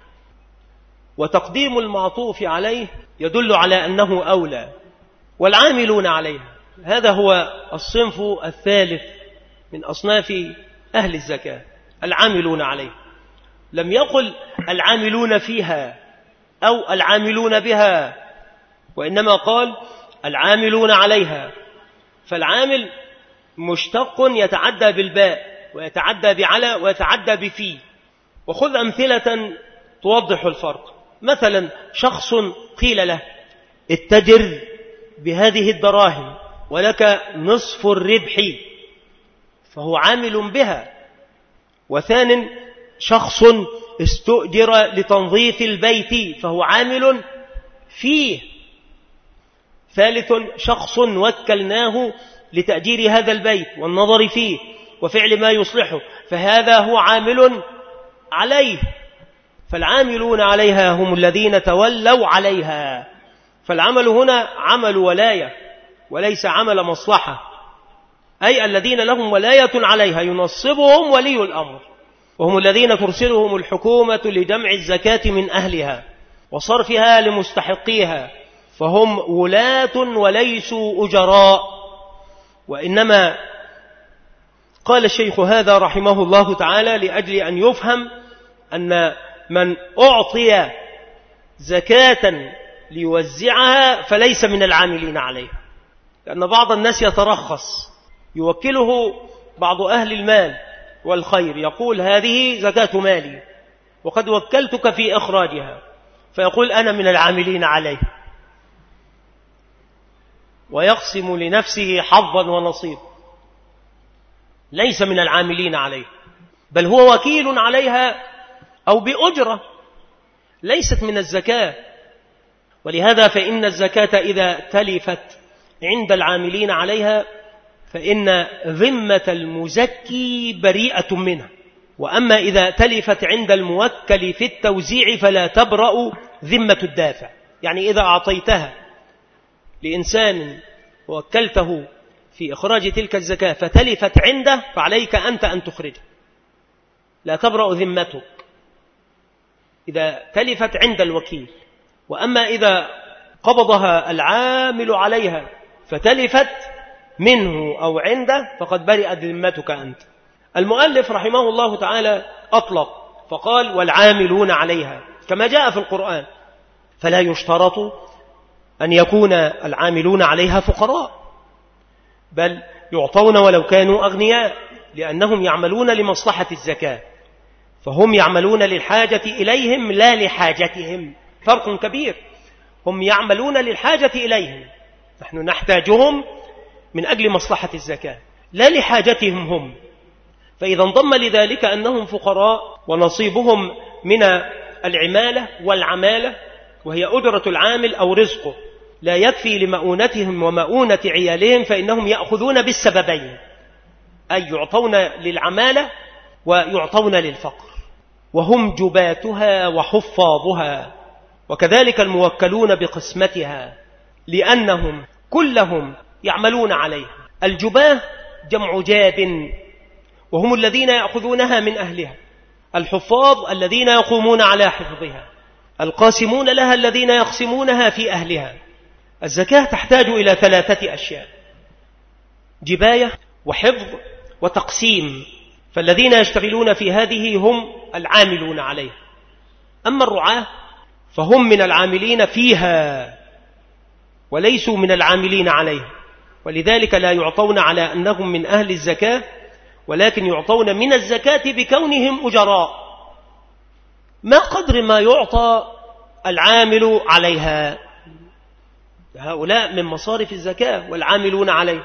وتقديم المعطوف عليه يدل على أنه أولى. والعاملون عليه، هذا هو الصنف الثالث من أصناف أهل الزكاة، العاملون عليه. لم يقل العاملون فيها أو العاملون بها، وإنما قال العاملون عليها. فالعامل مشتق يتعدى بالباء ويتعدى بعلى ويتعدى بفي. وخذ أمثلة توضح الفرق. مثلا شخص قيل له: اتجر بهذه الدراهم ولك نصف الربح، فهو عامل بها. وثان شخص استؤجر لتنظيف البيت فهو عامل فيه. ثالث شخص وكلناه لتأجير هذا البيت والنظر فيه وفعل ما يصلحه، فهذا هو عامل عليه. فالعاملون عليها هم الذين تولوا عليها. فالعمل هنا عمل ولاية وليس عمل مصلحة، أي الذين لهم ولاية عليها ينصبهم ولي الأمر، وهم الذين ترسلهم الحكومة لجمع الزكاة من أهلها وصرفها لمستحقيها، فهم ولاة وليسوا أجراء. وإنما قال الشيخ هذا رحمه الله تعالى لأجل أن يفهم أن من أعطي زكاة ليوزعها فليس من العاملين عليها، لأن بعض الناس يترخص، يوكله بعض أهل المال والخير يقول: هذه زكاة مالي وقد وكلتك في إخراجها، فيقول: أنا من العاملين عليه، ويقسم لنفسه حظا ونصيب. ليس من العاملين عليه، بل هو وكيل عليها أو بأجرة، ليست من الزكاة. ولهذا فإن الزكاة إذا تلفت عند العاملين عليها فإن ذمة المزكي بريئة منها، وأما إذا تلفت عند الموكل في التوزيع فلا تبرأ ذمة الدافع. يعني إذا أعطيتها لإنسان ووكلته في إخراج تلك الزكاة فتلفت عنده فعليك أنت أن تخرجها، لا تبرأ ذمتك إذا تلفت عند الوكيل. وأما إذا قبضها العامل عليها فتلفت منه أو عنده فقد برئت ذمتك أنت. المؤلف رحمه الله تعالى أطلق فقال والعاملون عليها كما جاء في القرآن. فلا يشترط أن يكون العاملون عليها فقراء، بل يعطون ولو كانوا أغنياء، لأنهم يعملون لمصلحة الزكاة، فهم يعملون للحاجة إليهم لا لحاجتهم. فرق كبير، هم يعملون للحاجة إليهم، نحن نحتاجهم من أجل مصلحة الزكاة لا لحاجتهم هم. فإذا انضم لذلك أنهم فقراء ونصيبهم من العمالة والعمالة، وهي أجرة العامل أو رزقه، لا يكفي لمؤونتهم ومؤونة عيالهم، فإنهم يأخذون بالسببين، أي يعطون للعمالة ويعطون للفقر، وهم جباتها وحفاظها، وكذلك الموكلون بقسمتها، لأنهم كلهم يعملون عليها. الجباه جمع جاب، وهم الذين يأخذونها من أهلها. الحفاظ الذين يقومون على حفظها. القاسمون لها الذين يقسمونها في أهلها. الزكاة تحتاج إلى ثلاثة أشياء: جباية وحفظ وتقسيم، فالذين يشتغلون في هذه هم العاملون عليها. أما الرعاة فهم من العاملين فيها وليسوا من العاملين عليها، ولذلك لا يعطون على أنهم من أهل الزكاة، ولكن يعطون من الزكاة بكونهم أجراء، ما قدر ما يعطى العامل عليها. هؤلاء من مصارف الزكاة والعاملون عليه.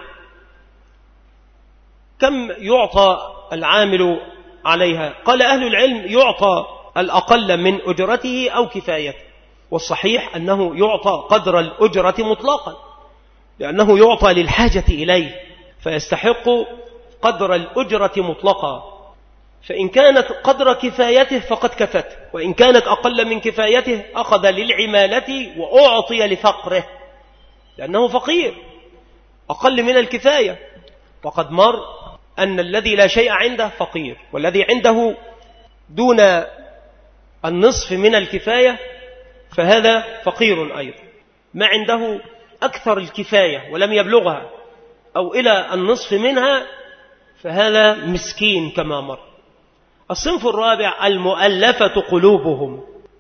كم يعطى العامل عليها؟ قال أهل العلم يعطى الأقل من أجرته أو كفايته، والصحيح أنه يعطى قدر الأجرة مطلقا، لأنه يعطى للحاجة إليه فيستحق قدر الأجرة مطلقا. فإن كانت قدر كفايته فقد كفته، وإن كانت أقل من كفايته أخذ للعمالة وأعطي لفقره، لأنه فقير أقل من الكفاية. وقد مر أن الذي لا شيء عنده فقير، والذي عنده دون النصف من الكفاية فهذا فقير أيضا. ما عنده أكثر الكفاية ولم يبلغها أو إلى النصف منها فهذا مسكين كما مر. الصنف الرابع المؤلفة قلوبهم.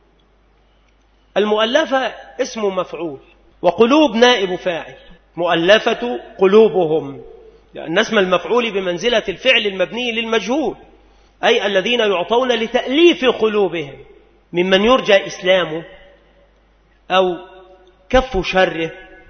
المؤلفة اسم مفعول، وقلوب نائب فاعل. مؤلفة قلوبهم، لأن اسم المفعول بمنزلة الفعل المبني للمجهول، أي الذين يعطون لتأليف قلوبهم، ممن يرجى إسلامه أو كف شره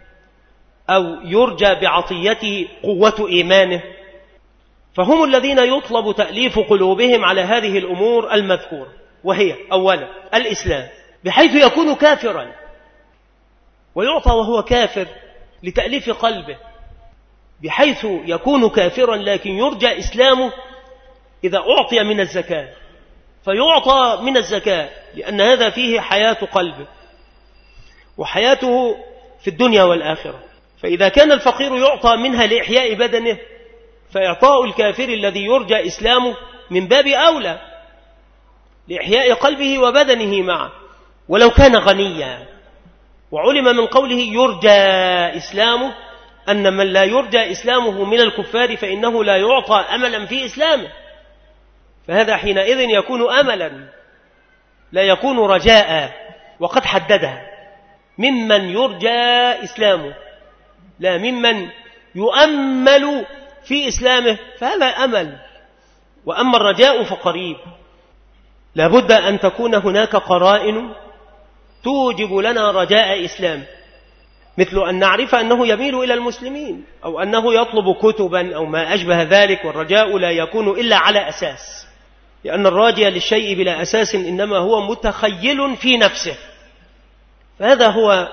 أو يرجى بعطيته قوة إيمانه، فهم الذين يطلب تأليف قلوبهم على هذه الأمور المذكورة، وهي أولا الإسلام، بحيث يكون كافرا ويعطى وهو كافر لتأليف قلبه، بحيث يكون كافرا لكن يرجى إسلامه إذا أعطي من الزكاة فيعطى من الزكاة، لأن هذا فيه حياة قلبه وحياته في الدنيا والآخرة. فإذا كان الفقير يعطى منها لإحياء بدنه، فإعطاء الكافر الذي يرجى إسلامه من باب أولى لإحياء قلبه وبدنه معه ولو كان غنيا. وعلم من قوله يرجى إسلامه أن من لا يرجى إسلامه من الكفار فإنه لا يعطى أملا في إسلامه، فهذا حينئذ يكون أملا لا يكون رجاء، وقد حددها ممن يرجى إسلامه لا ممن يؤمل في إسلامه، فهذا أمل. وأما الرجاء فقريب، لابد أن تكون هناك قرائن توجب لنا رجاء إسلام، مثل أن نعرف أنه يميل إلى المسلمين أو أنه يطلب كتبا أو ما أشبه ذلك. والرجاء لا يكون إلا على أساس، لأن الراجي للشيء بلا أساس إنما هو متخيل في نفسه، فهذا هو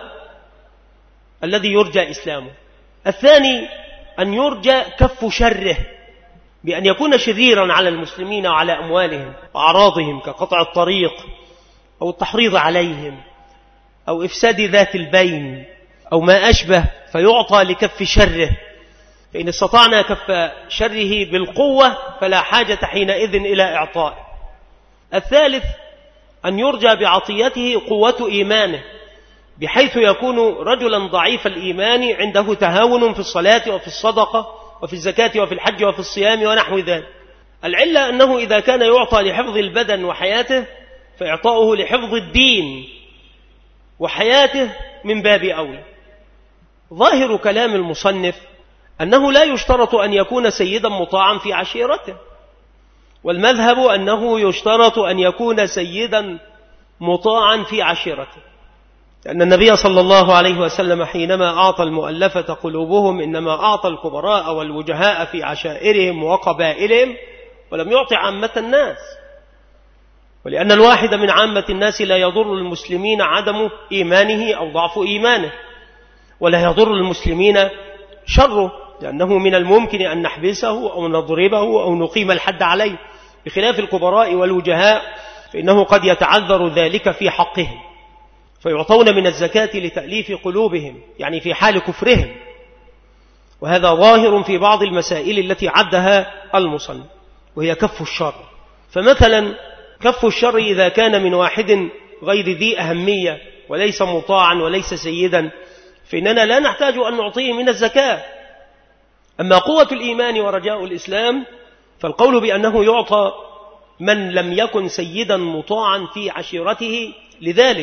الذي يرجى إسلامه. الثاني أن يرجى كف شره، بأن يكون شريرا على المسلمين وعلى أموالهم وأعراضهم، كقطع الطريق أو التحريض عليهم أو إفساد ذات البين أو ما أشبه، فيعطى لكف شره. فإن استطعنا كف شره بالقوة فلا حاجة حينئذ إلى إعطاء. الثالث أن يرجى بعطيته قوة إيمانه، بحيث يكون رجلا ضعيف الإيمان عنده تهاون في الصلاة وفي الصدقة وفي الزكاة وفي الحج وفي الصيام ونحو ذلك، العلة أنه إذا كان يعطى لحفظ البدن وحياته فإعطاؤه لحفظ الدين وحياته من باب أولى. ظاهر كلام المصنف أنه لا يشترط أن يكون سيدا مطاعا في عشيرته، والمذهب أنه يشترط أن يكون سيدا مطاعا في عشيرته، لأن النبي صلى الله عليه وسلم حينما أعطى المؤلفة قلوبهم إنما أعطى الكبراء والوجهاء في عشائرهم وقبائلهم ولم يعطي عامة الناس، ولأن الواحد من عامة الناس لا يضر المسلمين عدم إيمانه أو ضعف إيمانه، ولا يضر المسلمين شره، لأنه من الممكن أن نحبسه أو نضربه أو نقيم الحد عليه، بخلاف الكبراء والوجهاء فإنه قد يتعذر ذلك في حقهم فيعطون من الزكاة لتأليف قلوبهم، يعني في حال كفرهم، وهذا ظاهر في بعض المسائل التي عدها المصنف، وهي كف الشر. فمثلا كف الشر إذا كان من واحد غير ذي أهمية وليس مطاعا وليس سيدا فإننا لا نحتاج أن نعطيه من الزكاة. أما قوة الإيمان ورجاء الإسلام فالقول بأنه يعطى من لم يكن سيدا مطاعا في عشيرته لذلك،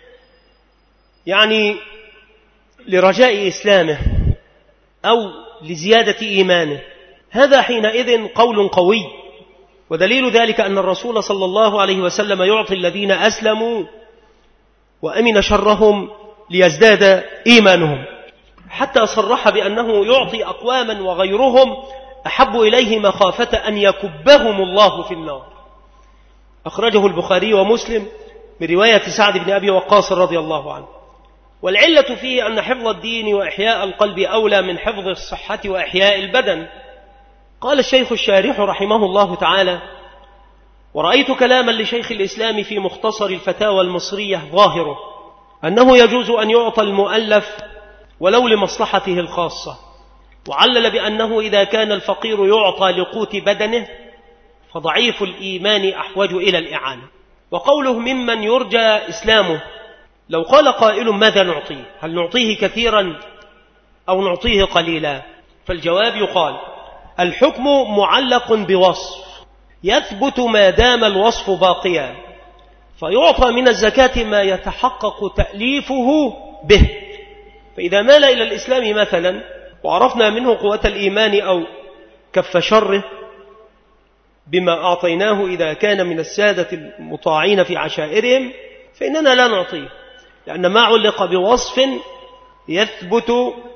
يعني لرجاء إسلامه أو لزيادة إيمانه، هذا حينئذ قول قوي. ودليل ذلك أن الرسول صلى الله عليه وسلم يعطي الذين أسلموا وأمن شرهم ليزداد إيمانهم، حتى صرح بأنه يعطي أقواما وغيرهم أحب إليه مخافة أن يكبهم الله في النار. أخرجه البخاري ومسلم من رواية سعد بن أبي وقاص رضي الله عنه. والعلة فيه أن حفظ الدين وإحياء القلب أولى من حفظ الصحة وإحياء البدن. قال الشيخ الشارح رحمه الله تعالى: ورأيت كلاما لشيخ الإسلام في مختصر الفتاوى المصرية ظاهره أنه يجوز أن يعطى المؤلف ولو لمصلحته الخاصة، وعلل بأنه إذا كان الفقير يعطى لقوت بدنه فضعيف الإيمان أحوج إلى الإعانة. وقوله ممن يرجى إسلامه، لو قال قائل ماذا نعطيه؟ هل نعطيه كثيرا أو نعطيه قليلا؟ فالجواب يقال الحكم معلق بوصف يثبت ما دام الوصف باقيا، فيعطى من الزكاة ما يتحقق تأليفه به. فإذا مال إلى الإسلام مثلا وعرفنا منه قوة الإيمان أو كف شره بما أعطيناه إذا كان من السادة المطاعين في عشائرهم فإننا لا نعطيه، لأن ما علق بوصف يثبت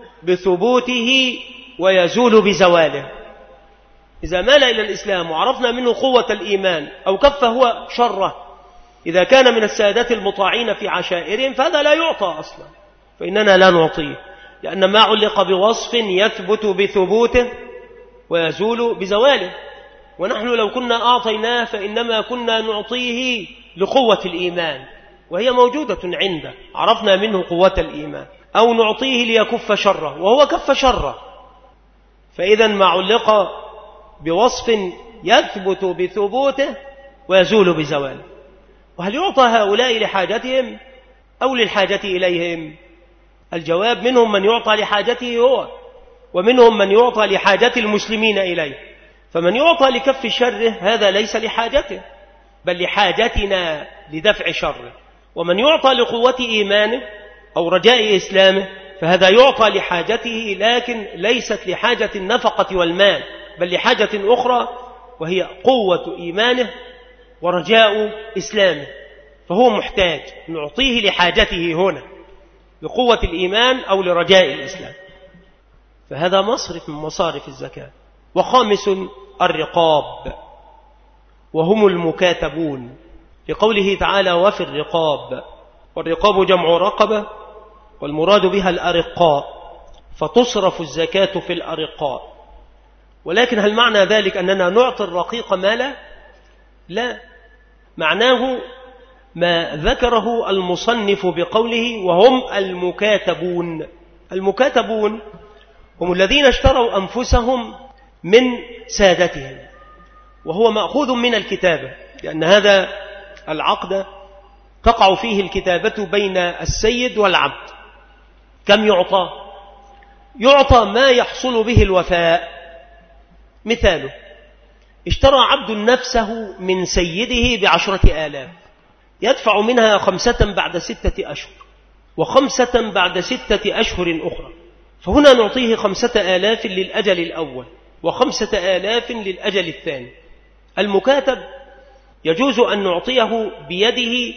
بثبوته ويزول بزواله. إذا مال إلى الإسلام وعرفنا منه قوة الإيمان أو كف هو شره إذا كان من السادة المطاعين في عشائرهم فهذا لا يعطى أصلا، فإننا لا نعطيه، لأن ما علق بوصف يثبت بثبوته ويزول بزواله. ونحن لو كنا أعطيناه فإنما كنا نعطيه لقوة الإيمان وهي موجودة عنده، عرفنا منه قوة الإيمان، أو نعطيه ليكف شره وهو كف شره. فإذا ما علق بوصف يثبت بثبوته ويزول بزواله. وهل يعطى هؤلاء لحاجتهم أو للحاجة إليهم؟ الجواب منهم من يعطى لحاجته هو، ومنهم من يعطى لحاجة المسلمين إليه. فمن يعطى لكف شره هذا ليس لحاجته بل لحاجتنا لدفع شره، ومن يعطى لقوة إيمانه أو رجاء إسلامه فهذا يعطى لحاجته لكن ليست لحاجة النفقة والمال بل لحاجة أخرى وهي قوة إيمانه ورجاء إسلامه، فهو محتاج نعطيه لحاجته هنا لقوة الإيمان أو لرجاء الإسلام. فهذا مصرف من مصارف الزكاة. وخامس الرقاب، وهم المكاتبون، لقوله تعالى وفي الرقاب، والرقاب جمع رقبة والمراد بها الأرقاء، فتصرف الزكاة في الأرقاء. ولكن هل معنى ذلك أننا نعطي الرقيق مالا؟ لا، معناه ما ذكره المصنف بقوله وهم المكاتبون. المكاتبون هم الذين اشتروا أنفسهم من سادتهم، وهو مأخوذ من الكتابة، لأن هذا العقد تقع فيه الكتابة بين السيد والعبد. كم يعطى؟ يعطى ما يحصل به الوفاء. مثاله اشترى عبد نفسه من سيده بعشرة آلاف، يدفع منها خمسة بعد ستة أشهر وخمسة بعد ستة أشهر أخرى، فهنا نعطيه خمسة آلاف للأجل الأول وخمسة آلاف للأجل الثاني. المكاتب يجوز أن نعطيه بيده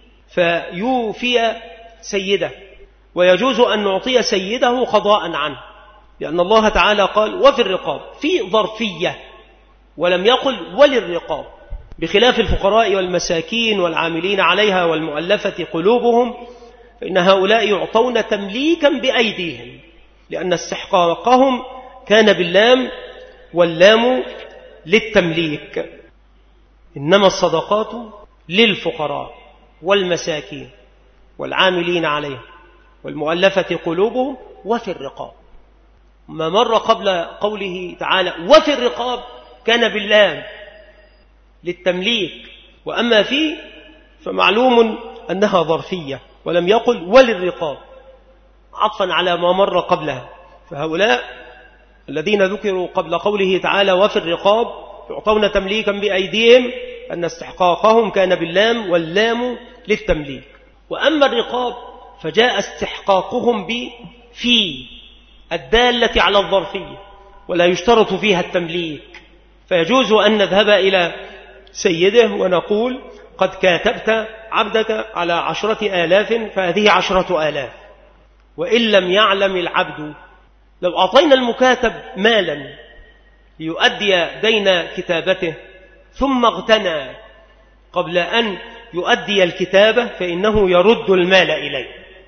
فيوفي سيده، ويجوز أن نعطي سيده قضاء عنه، لأن الله تعالى قال وفي الرقاب في ظرفية، ولم يقل وللرقاب، بخلاف الفقراء والمساكين والعاملين عليها والمؤلفة قلوبهم، فإن هؤلاء يعطون تمليكا بأيديهم، لأن استحقاقهم كان باللام، واللام للتمليك. إنما الصدقات للفقراء والمساكين والعاملين عليها والمؤلفة قلوبهم وفي الرقاب. ما مر قبل قوله تعالى وفي الرقاب كان باللام للتمليك، وأما فيه فمعلوم أنها ظرفية، ولم يقل وللرقاب عطفا على ما مر قبلها. فهؤلاء الذين ذكروا قبل قوله تعالى وفي الرقاب يعطون تمليكا بأيديهم، أن استحقاقهم كان باللام، واللام للتمليك. وأما الرقاب فجاء استحقاقهم بفي الدالة على الظرفية، ولا يشترط فيها التمليك، فيجوز أن نذهب إلى سيده ونقول قد كاتبت عبدك على عشرة آلاف فهذه عشرة آلاف. وإن لم يعلم العبد، لو أعطينا المكاتب مالا ليؤدي دين كتابته ثم اغتنى قبل أن يؤدي الكتابة فإنه يرد المال إليه.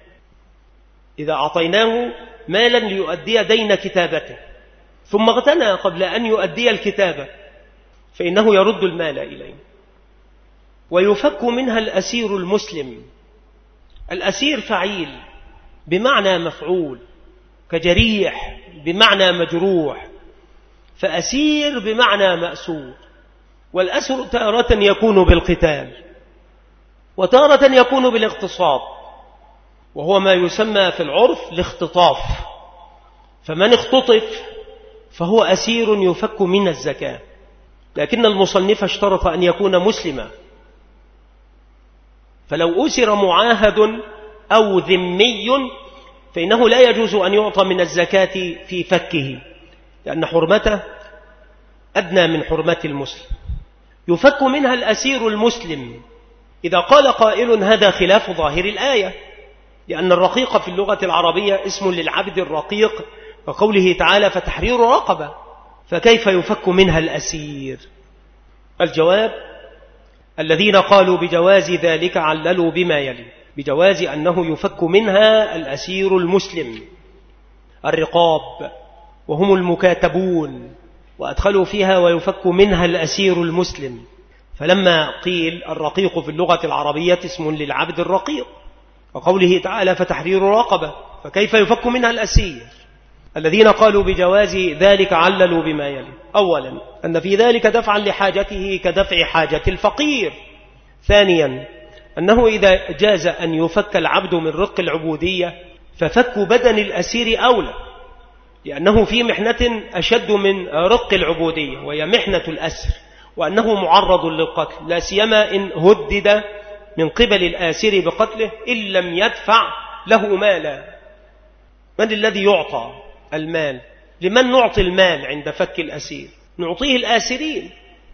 إذا أعطيناه مالا ليؤدي دين كتابته ثم اغتنى قبل أن يؤدي الكتابة فإنه يرد المال إليه. ويفك منها الأسير المسلم. الأسير فعيل بمعنى مفعول، كجريح بمعنى مجروح، فأسير بمعنى مأسور. والأسر تارة يكون بالقتال وتارة يكون بالاغتصاب، وهو ما يسمى في العرف الاختطاف. فمن اختطف فهو أسير يفك من الزكاة، لكن المصنف اشترط أن يكون مسلما. فلو أسر معاهد أو ذمي فإنه لا يجوز أن يعطى من الزكاة في فكه، لأن حرمته أدنى من حرمة المسلم. يفك منها الأسير المسلم. إذا قال قائل هذا خلاف ظاهر الآية، لأن الرقيق في اللغة العربية اسم للعبد الرقيق، وقوله تعالى فتحرير رقبة، فكيف يفك منها الأسير؟ الجواب: الذين قالوا بجواز ذلك عللوا بما يلي: بجواز أنه يفك منها الأسير المسلم الرقاب، وهم المكاتبون، وأدخلوا فيها ويفك منها الأسير المسلم. فلما قيل الرقيق في اللغة العربية اسم للعبد الرقيق، وقوله تعالى فتحرير رقبة، فكيف يفك منها الأسير؟ الذين قالوا بجواز ذلك عللوا بما يلي: أولا أن في ذلك دفعا لحاجته كدفع حاجة الفقير. ثانيا أنه إذا جاز أن يفك العبد من رق العبودية ففك بدن الأسير أولى، لأنه في محنة أشد من رق العبودية وهي محنة الأسر، وأنه معرض للقتل، لا سيما إن هدد من قبل الآسر بقتله إن لم يدفع له مالا. من الذي يعطى المال؟ لمن نعطي المال عند فك الأسير؟ نعطيه الآسرين.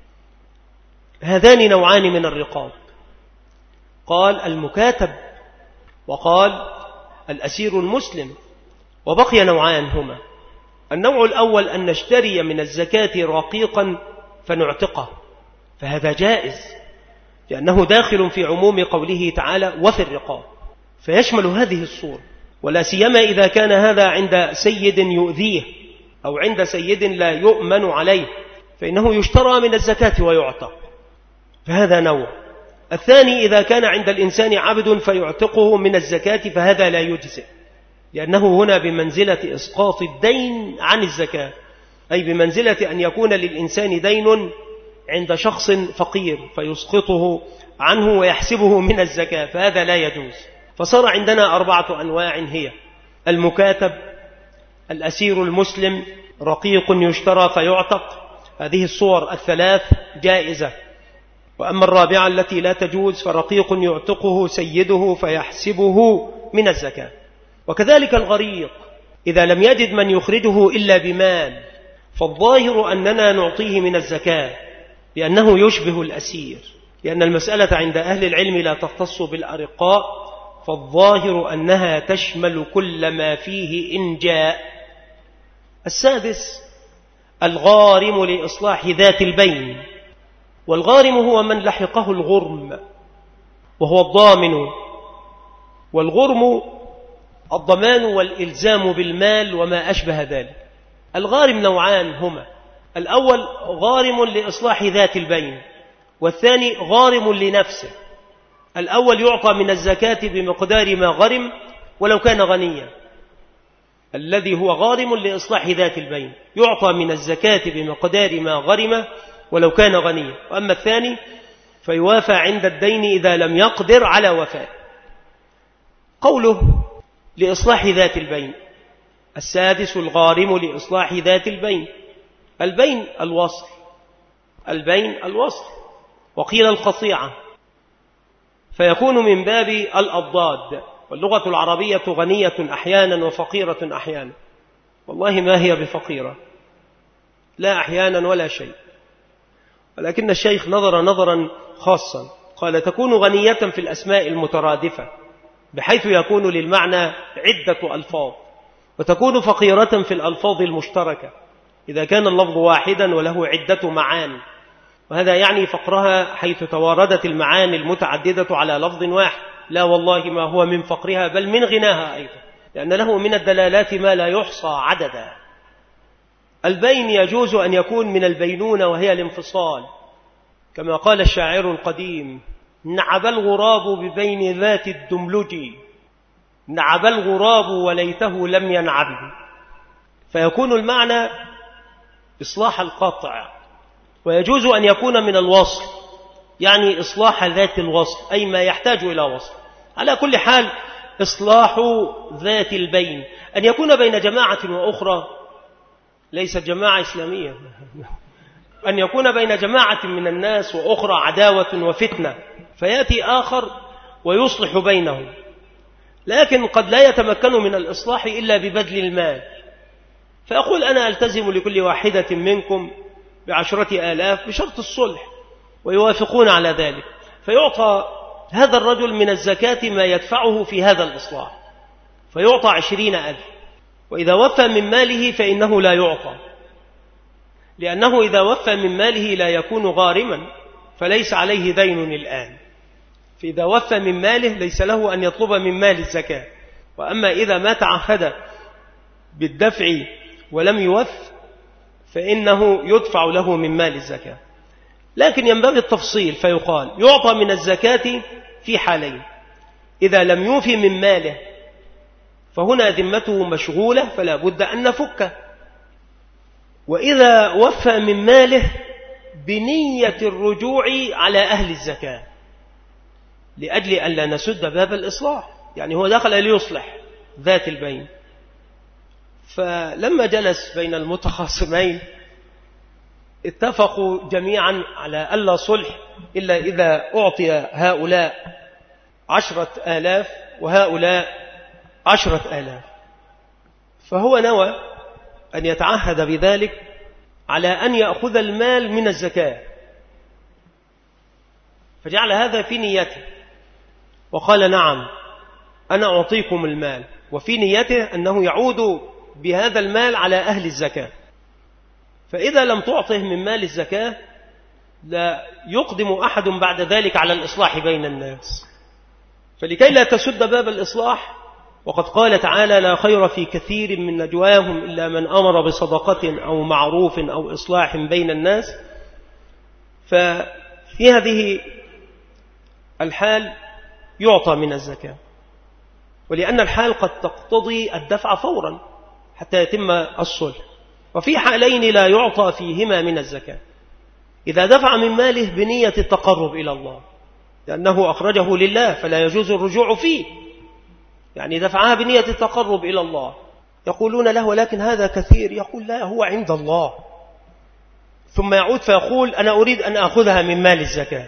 هذان نوعان من الرقاب، قال المكاتب وقال الأسير المسلم. وبقي نوعان هما: النوع الأول أن نشتري من الزكاة رقيقا فنعتقه، فهذا جائز لأنه داخل في عموم قوله تعالى وفي الرقاب، فيشمل هذه الصورة، ولا سيما إذا كان هذا عند سيد يؤذيه أو عند سيد لا يؤمن عليه، فإنه يشترى من الزكاة ويعتق، فهذا نوع. الثاني إذا كان عند الإنسان عبد فيعتقه من الزكاة، فهذا لا يجزئ، لأنه هنا بمنزلة إسقاط الدين عن الزكاة، أي بمنزلة أن يكون للإنسان دين عند شخص فقير فيسقطه عنه ويحسبه من الزكاة، فهذا لا يجوز. فصار عندنا أربعة أنواع هي: المكاتب، الأسير المسلم، رقيق يشترى فيعتق، هذه الصور الثلاث جائزة. وأما الرابعة التي لا تجوز فرقيق يعتقه سيده فيحسبه من الزكاة. وكذلك الغريق إذا لم يجد من يخرجه إلا بمال فالظاهر أننا نعطيه من الزكاة لأنه يشبه الأسير، لأن المسألة عند أهل العلم لا تختص بالأرقاء، فالظاهر أنها تشمل كل ما فيه إن جاء. السادس الغارم لإصلاح ذات البين. والغارم هو من لحقه الغرم وهو الضامن. والغرم الضمان والإلزام بالمال وما أشبه ذلك. الغارم نوعان هما: الأول غارم لإصلاح ذات البين، والثاني غارم لنفسه. الأول يعطى من الزكاة بمقدار ما غرم ولو كان غنيا، الذي هو غارم لإصلاح ذات البين يعطى من الزكاة بمقدار ما غرم ولو كان غنيا. وأما الثاني فيوافى عند الدين إذا لم يقدر على وفاء. قوله لإصلاح ذات البين. السادس الغارم لإصلاح ذات البين. البين الوصل، البين الوصل، وقيل القطيعة، فيكون من باب الأضداد. واللغة العربية غنية أحيانا وفقيرة أحيانا، والله ما هي بفقيرة، لا أحيانا ولا شيء، ولكن الشيخ نظر نظرا خاصا، قال تكون غنية في الأسماء المترادفة بحيث يكون للمعنى عدة ألفاظ، وتكون فقيرة في الألفاظ المشتركة إذا كان اللفظ واحدا وله عدة معاني، وهذا يعني فقرها حيث تواردت المعاني المتعددة على لفظ واحد. لا والله ما هو من فقرها بل من غناها أيضا، لأن له من الدلالات ما لا يحصى عددا. البين يجوز أن يكون من البينونة وهي الانفصال، كما قال الشاعر القديم: نعب الغراب ببين ذات الدملج، نعب الغراب وليته لم ينعبه. فيكون المعنى إصلاح القطع. ويجوز أن يكون من الوصل، يعني إصلاح ذات الوصل، أي ما يحتاج إلى وصل. على كل حال إصلاح ذات البين أن يكون بين جماعة وأخرى، ليست جماعة إسلامية، أن يكون بين جماعة من الناس وأخرى عداوة وفتنة، فيأتي آخر ويصلح بينهم، لكن قد لا يتمكن من الإصلاح إلا ببذل المال، فيقول أنا ألتزم لكل واحدة منكم بعشرة آلاف بشرط الصلح، ويوافقون على ذلك، فيعطى هذا الرجل من الزكاة ما يدفعه في هذا الإصلاح، فيعطى عشرين ألف. وإذا وفى من ماله فإنه لا يعطى، لأنه إذا وفى من ماله لا يكون غارما فليس عليه دين الآن، فإذا وفى من ماله ليس له أن يطلب من مال الزكاة. وأما إذا ما تعهد بالدفع ولم يوف فإنه يدفع له من مال الزكاة. لكن ينبغي التفصيل، فيقال يعطى من الزكاة في حالين: إذا لم يوفي من ماله فهنا ذمته مشغولة فلا بد أن نفكه، وإذا وفى من ماله بنية الرجوع على أهل الزكاة لأجل أن لا نسد باب الإصلاح، يعني هو دخل ليصلح ذات البين. فلما جلس بين المتخاصمين اتفقوا جميعا على ألا صلح إلا إذا أعطي هؤلاء عشرة آلاف وهؤلاء عشرة آلاف، فهو نوى أن يتعهد بذلك على أن يأخذ المال من الزكاة، فجعل هذا في نيته وقال نعم أنا أعطيكم المال، وفي نيته أنه يعود بهذا المال على أهل الزكاة. فإذا لم تعطه من مال الزكاة لا يقدم أحد بعد ذلك على الإصلاح بين الناس، فلكي لا تسد باب الإصلاح، وقد قال تعالى لا خير في كثير من نجواهم إلا من أمر بصدقة أو معروف أو إصلاح بين الناس، ففي هذه الحال يعطى من الزكاة، ولأن الحال قد تقتضي الدفع فورا حتى يتم الصلح. وفي حالين لا يعطى فيهما من الزكاة: إذا دفع من ماله بنية التقرب إلى الله لأنه أخرجه لله فلا يجوز الرجوع فيه، يعني دفعها بنية التقرب إلى الله. يقولون له ولكن هذا كثير، يقول لا هو عند الله، ثم يعود فيقول أنا أريد أن أخذها من مال الزكاة،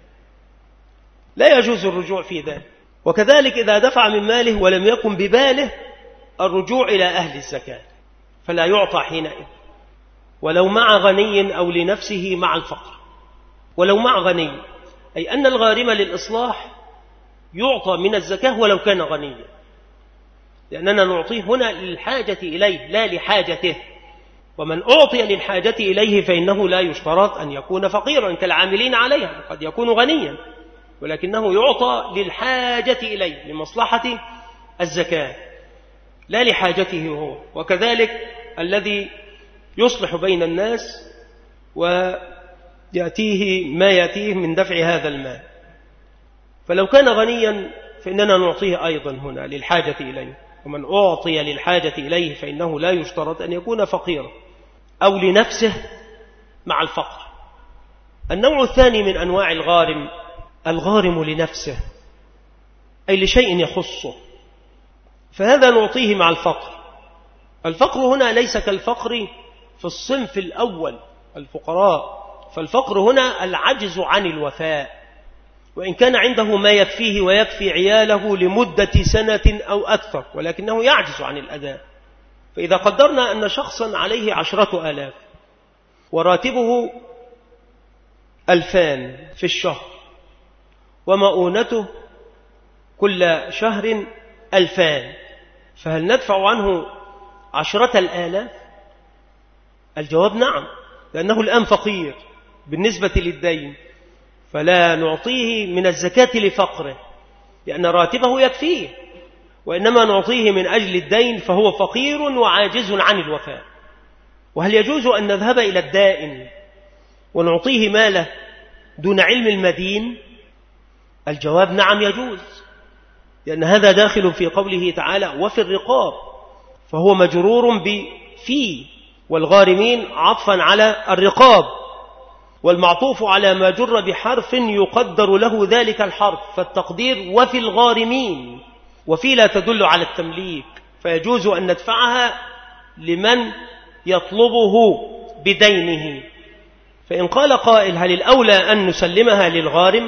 لا يجوز الرجوع في ذلك. وكذلك إذا دفع من ماله ولم يكن بباله الرجوع إلى أهل الزكاة فلا يعطى حينئذ، ولو مع غني أو لنفسه مع الفقر. ولو مع غني أي أن الغارم للإصلاح يعطى من الزكاة ولو كان غنيا، لأننا نعطيه هنا للحاجة إليه لا لحاجته، ومن أعطي للحاجة إليه فإنه لا يشترط أن يكون فقيرا كالعاملين عليها، قد يكون غنيا ولكنه يعطى للحاجة إليه لمصلحة الزكاة لا لحاجته هو. وكذلك الذي يصلح بين الناس ويأتيه ما يأتيه من دفع هذا المال، فلو كان غنيا فإننا نعطيه أيضا هنا للحاجة إليه، ومن أعطي للحاجة إليه فإنه لا يشترط أن يكون فقيرا أو لنفسه مع الفقر. النوع الثاني من أنواع الغارم الغارم لنفسه أي لشيء يخصه، فهذا نعطيه مع الفقر. الفقر هنا ليس كالفقر في الصنف الأول الفقراء، فالفقر هنا العجز عن الوفاء، وإن كان عنده ما يكفيه ويكفي عياله لمدة سنة أو أكثر ولكنه يعجز عن الأداء. فإذا قدرنا أن شخصا عليه عشرة آلاف وراتبه ألفان في الشهر ومؤونته كل شهر ألفان، فهل ندفع عنه عشرة الآلاف؟ الجواب نعم، لأنه الآن فقير بالنسبة للدين، فلا نعطيه من الزكاة لفقره لأن راتبه يكفيه، وإنما نعطيه من أجل الدين فهو فقير وعاجز عن الوفاء. وهل يجوز أن نذهب إلى الدائن ونعطيه ماله دون علم المدين؟ الجواب نعم يجوز، لأن هذا داخل في قوله تعالى وفي الرقاب، فهو مجرور بفي، والغارمين عطفا على الرقاب، والمعطوف على ما جر بحرف يقدر له ذلك الحرف، فالتقدير وفي الغارمين، وفي لا تدل على التمليك، فيجوز أن ندفعها لمن يطلبه بدينه. فإن قال قائل هل الأولى أن نسلمها للغارم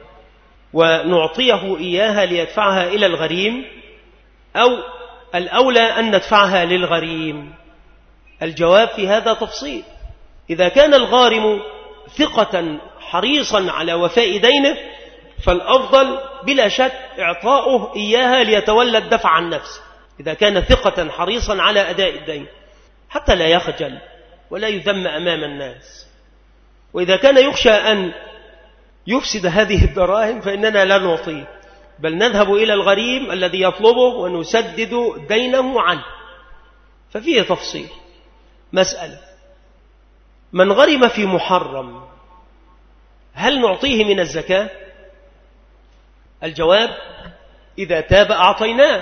ونعطيه إياها ليدفعها إلى الغريم، أو الأولى أن ندفعها للغريم؟ الجواب في هذا تفصيل. إذا كان الغارم ثقة حريصا على وفاء دينه فالأفضل بلا شك إعطاؤه إياها ليتولى الدفع عن نفسه، إذا كان ثقة حريصا على أداء الدين حتى لا يخجل ولا يذم أمام الناس. وإذا كان يخشى أن يفسد هذه الدراهم فإننا لا نعطيه، بل نذهب إلى الغريم الذي يطلبه ونسدد دينه عنه. ففيه تفصيل. مسألة: من غرم في محرم هل نعطيه من الزكاة؟ الجواب: إذا تاب أعطيناه،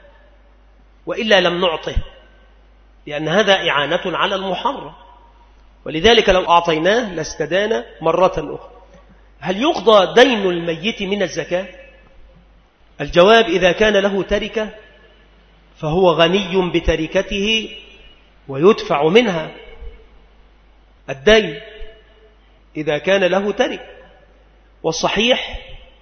وإلا لم نعطه، لأن هذا إعانة على المحرم، ولذلك لو أعطيناه لاستدان مرة أخرى. هل يقضى دين الميت من الزكاة؟ الجواب: إذا كان له تركة فهو غني بتركته ويدفع منها الدين إذا كان له تركة. والصحيح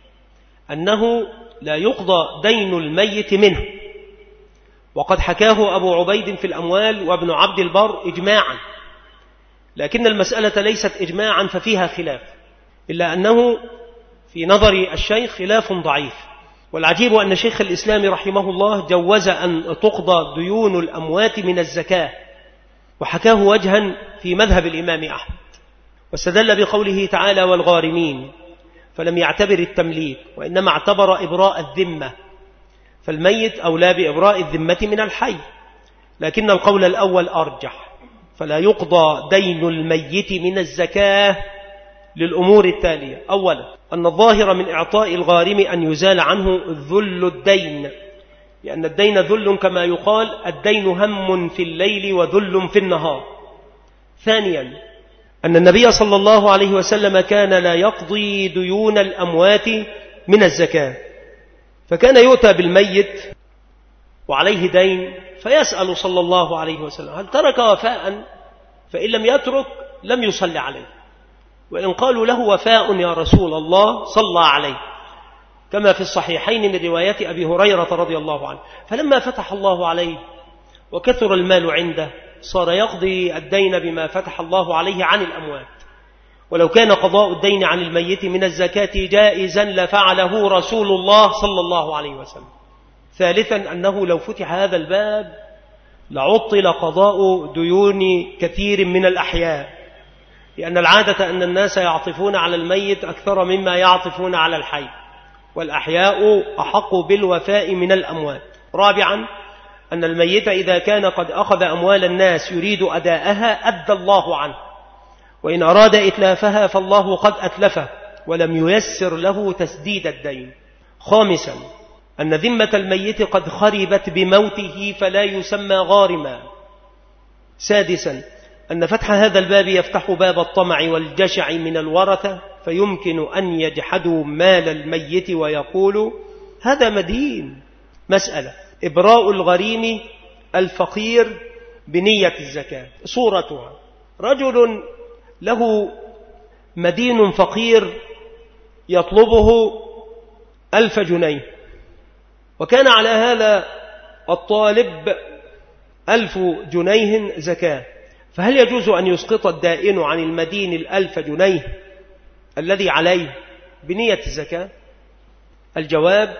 أنه لا يقضى دين الميت منه، وقد حكاه أبو عبيد في الأموال وابن عبد البر إجماعا، لكن المسألة ليست إجماعا ففيها خلاف، إلا أنه في نظر الشيخ خلاف ضعيف. والعجيب أن شيخ الإسلام رحمه الله جوز أن تقضى ديون الأموات من الزكاة، وحكاه وجها في مذهب الإمام أحمد، واستدل بقوله تعالى والغارمين، فلم يعتبر التمليك وإنما اعتبر إبراء الذمة، فالميت أولى بإبراء الذمة من الحي، لكن القول الأول أرجح، فلا يقضى دين الميت من الزكاة للأمور التالية: أولا أن الظاهر من إعطاء الغارم أن يزال عنه ذل الدين، لأن الدين ذل كما يقال الدين هم في الليل وذل في النهار. ثانيا أن النبي صلى الله عليه وسلم كان لا يقضي ديون الأموات من الزكاة، فكان يؤتى بالميت وعليه دين فيسأل صلى الله عليه وسلم هل ترك وفاء؟ فإن لم يترك لم يصلي عليه، وإن قالوا له وفاء يا رسول الله صلى عليه، كما في الصحيحين من رواية أبي هريرة رضي الله عنه. فلما فتح الله عليه وكثر المال عنده صار يقضي الدين بما فتح الله عليه عن الأموات، ولو كان قضاء الدين عن الميت من الزكاة جائزا لفعله رسول الله صلى الله عليه وسلم. ثالثا أنه لو فتح هذا الباب لعطل قضاء ديون كثير من الأحياء، لأن العادة أن الناس يعطفون على الميت أكثر مما يعطفون على الحي، والأحياء أحق بالوفاء من الأموات. رابعا أن الميت إذا كان قد أخذ أموال الناس يريد أداءها أدى الله عنه، وإن أراد إتلافها فالله قد أتلفه ولم ييسر له تسديد الدين. خامسا أن ذمة الميت قد خربت بموته فلا يسمى غارما. سادسا أن فتح هذا الباب يفتح باب الطمع والجشع من الورثة، فيمكن أن يجحدوا مال الميت ويقولوا هذا مدين. مسألة إبراء الغريم الفقير بنية الزكاة. صورتها: رجل له مدين فقير يطلبه ألف جنيه، وكان على هذا الطالب ألف جنيه زكاة، فهل يجوز أن يسقط الدائن عن المدين الألف جنيه الذي عليه بنية الزكاة؟ الجواب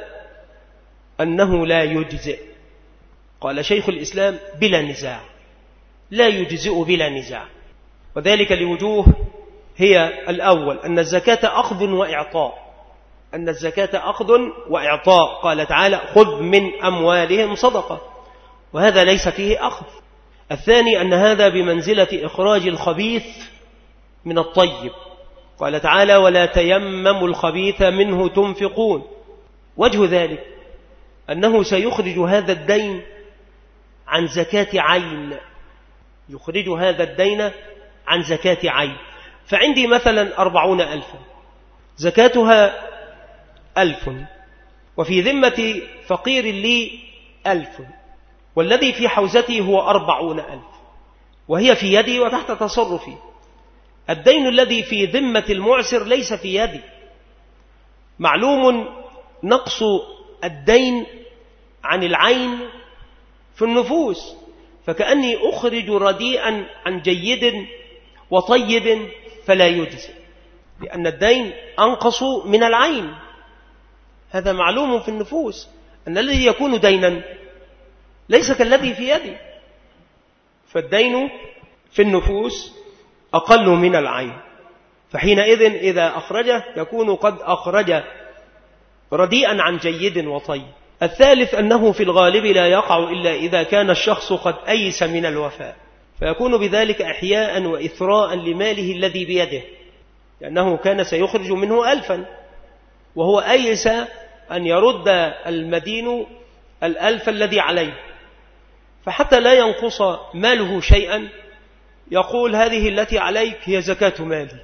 أنه لا يجزئ. قال شيخ الإسلام بلا نزاع، لا يجزئ بلا نزاع، وذلك لوجوه. هي الأول أن الزكاة أخذ وإعطاء، أن الزكاة أخذ وإعطاء. قال تعالى خذ من أموالهم صدقة، وهذا ليس فيه أخذ. الثاني أن هذا بمنزلة إخراج الخبيث من الطيب. قال تعالى ولا تيمموا الخبيث منه تنفقون. وجه ذلك أنه سيخرج هذا الدين عن زكاة عين، يخرج هذا الدين عن زكاة عين. فعندي مثلا أربعون ألفا زكاتها ألف، وفي ذمة فقير لي ألف، والذي في حوزتي هو أربعون ألف، وهي في يدي وتحت تصرفي. الدين الذي في ذمة المعسر ليس في يدي. معلوم نقص الدين عن العين في النفوس، فكأني أخرج رديئا عن جيد وطيب فلا يجزي، لأن الدين أنقص من العين. هذا معلوم في النفوس، أن الذي يكون دينا ليس كالذي في يدي، فالدين في النفوس أقل من العين، فحينئذ إذا أخرجه يكون قد أخرج رديئا عن جيد وطيب. الثالث أنه في الغالب لا يقع إلا إذا كان الشخص قد أيس من الوفاء، فيكون بذلك إحياء وإثراء لماله الذي بيده، لأنه كان سيخرج منه ألفا وهو أيس أن يرد المدين الألف الذي عليه، فحتى لا ينقص ماله شيئا يقول هذه التي عليك هي زكاة مالي،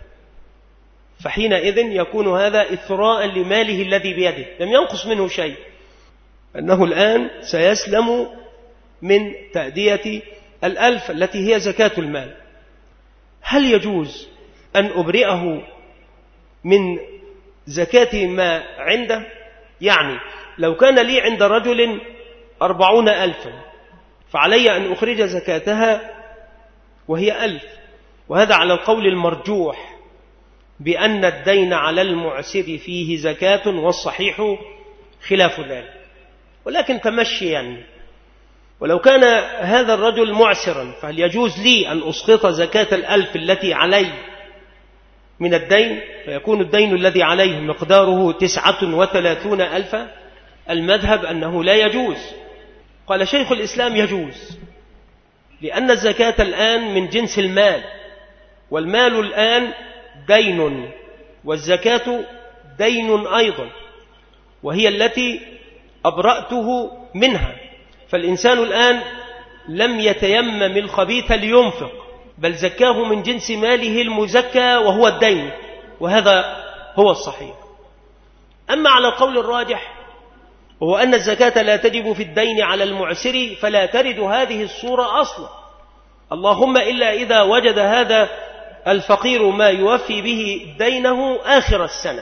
فحينئذ يكون هذا إثراء لماله الذي بيده، لم ينقص منه شيء، أنه الآن سيسلم من تأدية الألف التي هي زكاة المال. هل يجوز أن أبرئه من زكاة ما عنده؟ يعني لو كان لي عند رجل أربعون ألفا فعلي أن أخرج زكاتها وهي ألف، وهذا على القول المرجوح بأن الدين على المعسر فيه زكاة، والصحيح خلاف ذلك، ولكن تمشيا. ولو كان هذا الرجل معسرا فهل يجوز لي أن أسقط زكاة الألف التي علي من الدين، فيكون الدين الذي عليه مقداره تسعة وثلاثون ألفا؟ المذهب أنه لا يجوز. قال شيخ الإسلام يجوز، لأن الزكاة الآن من جنس المال، والمال الآن دين، والزكاة دين أيضا، وهي التي أبرأته منها. فالإنسان الآن لم يتيمم الخبيث لينفق، بل زكاه من جنس ماله المزكى وهو الدين، وهذا هو الصحيح. أما على القول الراجح وهو أن الزكاة لا تجب في الدين على المعسر، فلا ترد هذه الصورة أصلا، اللهم إلا إذا وجد هذا الفقير ما يوفي به دينه آخر السنة.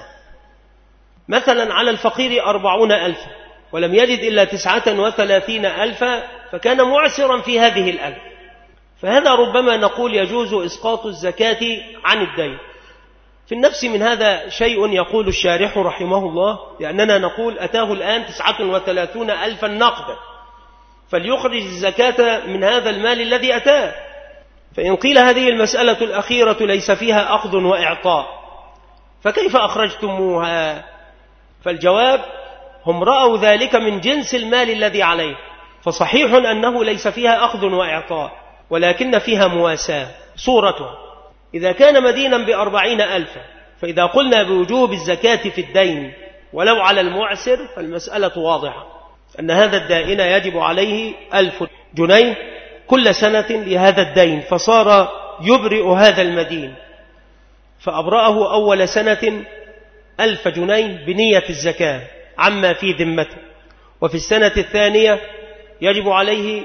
مثلا على الفقير أربعون ألفا ولم يجد إلا تسعة وثلاثين ألفا فكان معسرا في هذه الألف، فهذا ربما نقول يجوز إسقاط الزكاة عن الدين. في النفس من هذا شيء يقول الشارح رحمه الله، لأننا نقول أتاه الآن تسعة وثلاثون ألفا نقدا فليخرج الزكاة من هذا المال الذي أتاه. فإن قيل هذه المسألة الأخيرة ليس فيها أخذ وإعطاء فكيف أخرجتموها؟ فالجواب هم رأوا ذلك من جنس المال الذي عليه، فصحيح أنه ليس فيها أخذ وإعطاء ولكن فيها مواساة. صورتها إذا كان مدينا بأربعين ألفا فإذا قلنا بوجوب الزكاة في الدين ولو على المعسر فالمسألة واضحة أن هذا الدائن يجب عليه ألف جنيه كل سنة لهذا الدين، فصار يبرئ هذا المدين فأبرأه أول سنة ألف جنيه بنية الزكاة عما في ذمته، وفي السنة الثانية يجب عليه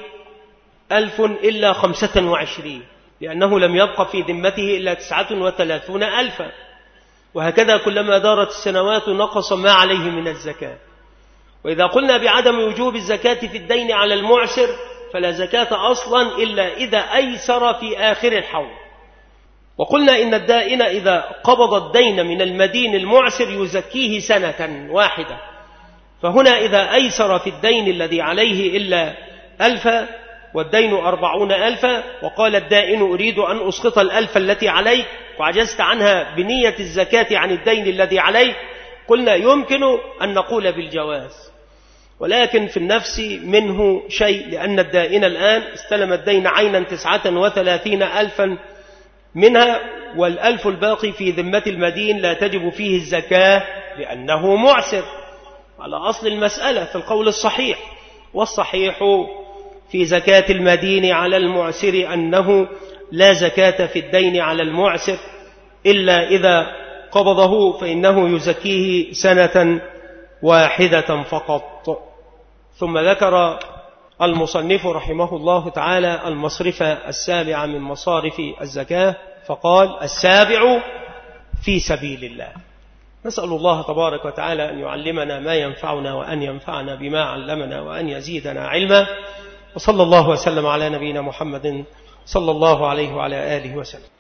ألف إلا خمسة وعشرين لأنه لم يبق في ذمته إلا تسعة وثلاثون ألفا، وهكذا كلما دارت السنوات نقص ما عليه من الزكاة. وإذا قلنا بعدم وجوب الزكاة في الدين على المعسر فلا زكاة أصلا إلا إذا أيسر في آخر الحول. وقلنا إن الدائن إذا قبض الدين من المدين المعسر يزكيه سنة واحدة، فهنا إذا أيسر في الدين الذي عليه إلا ألفا والدين أربعون ألفا وقال الدائن أريد أن أسقط الألف التي عليك وعجزت عنها بنية الزكاة عن الدين الذي عليك، قلنا يمكن أن نقول بالجواز، ولكن في النفس منه شيء، لأن الدائن الآن استلم الدين عينا تسعة وثلاثين ألفا منها، والألف الباقي في ذمة المدين لا تجب فيه الزكاة لأنه معسر على أصل المسألة في القول الصحيح. والصحيح في زكاة المدين على المعسر أنه لا زكاة في الدين على المعسر إلا إذا قبضه فإنه يزكيه سنة واحدة فقط. ثم ذكر المصنف رحمه الله تعالى المصرف السابع من مصارف الزكاة فقال: السابع في سبيل الله. نسأل الله تبارك وتعالى أن يعلمنا ما ينفعنا وأن ينفعنا بما علمنا وأن يزيدنا علما، وصلى الله وسلم على نبينا محمد صلى الله عليه وعلى آله وسلم.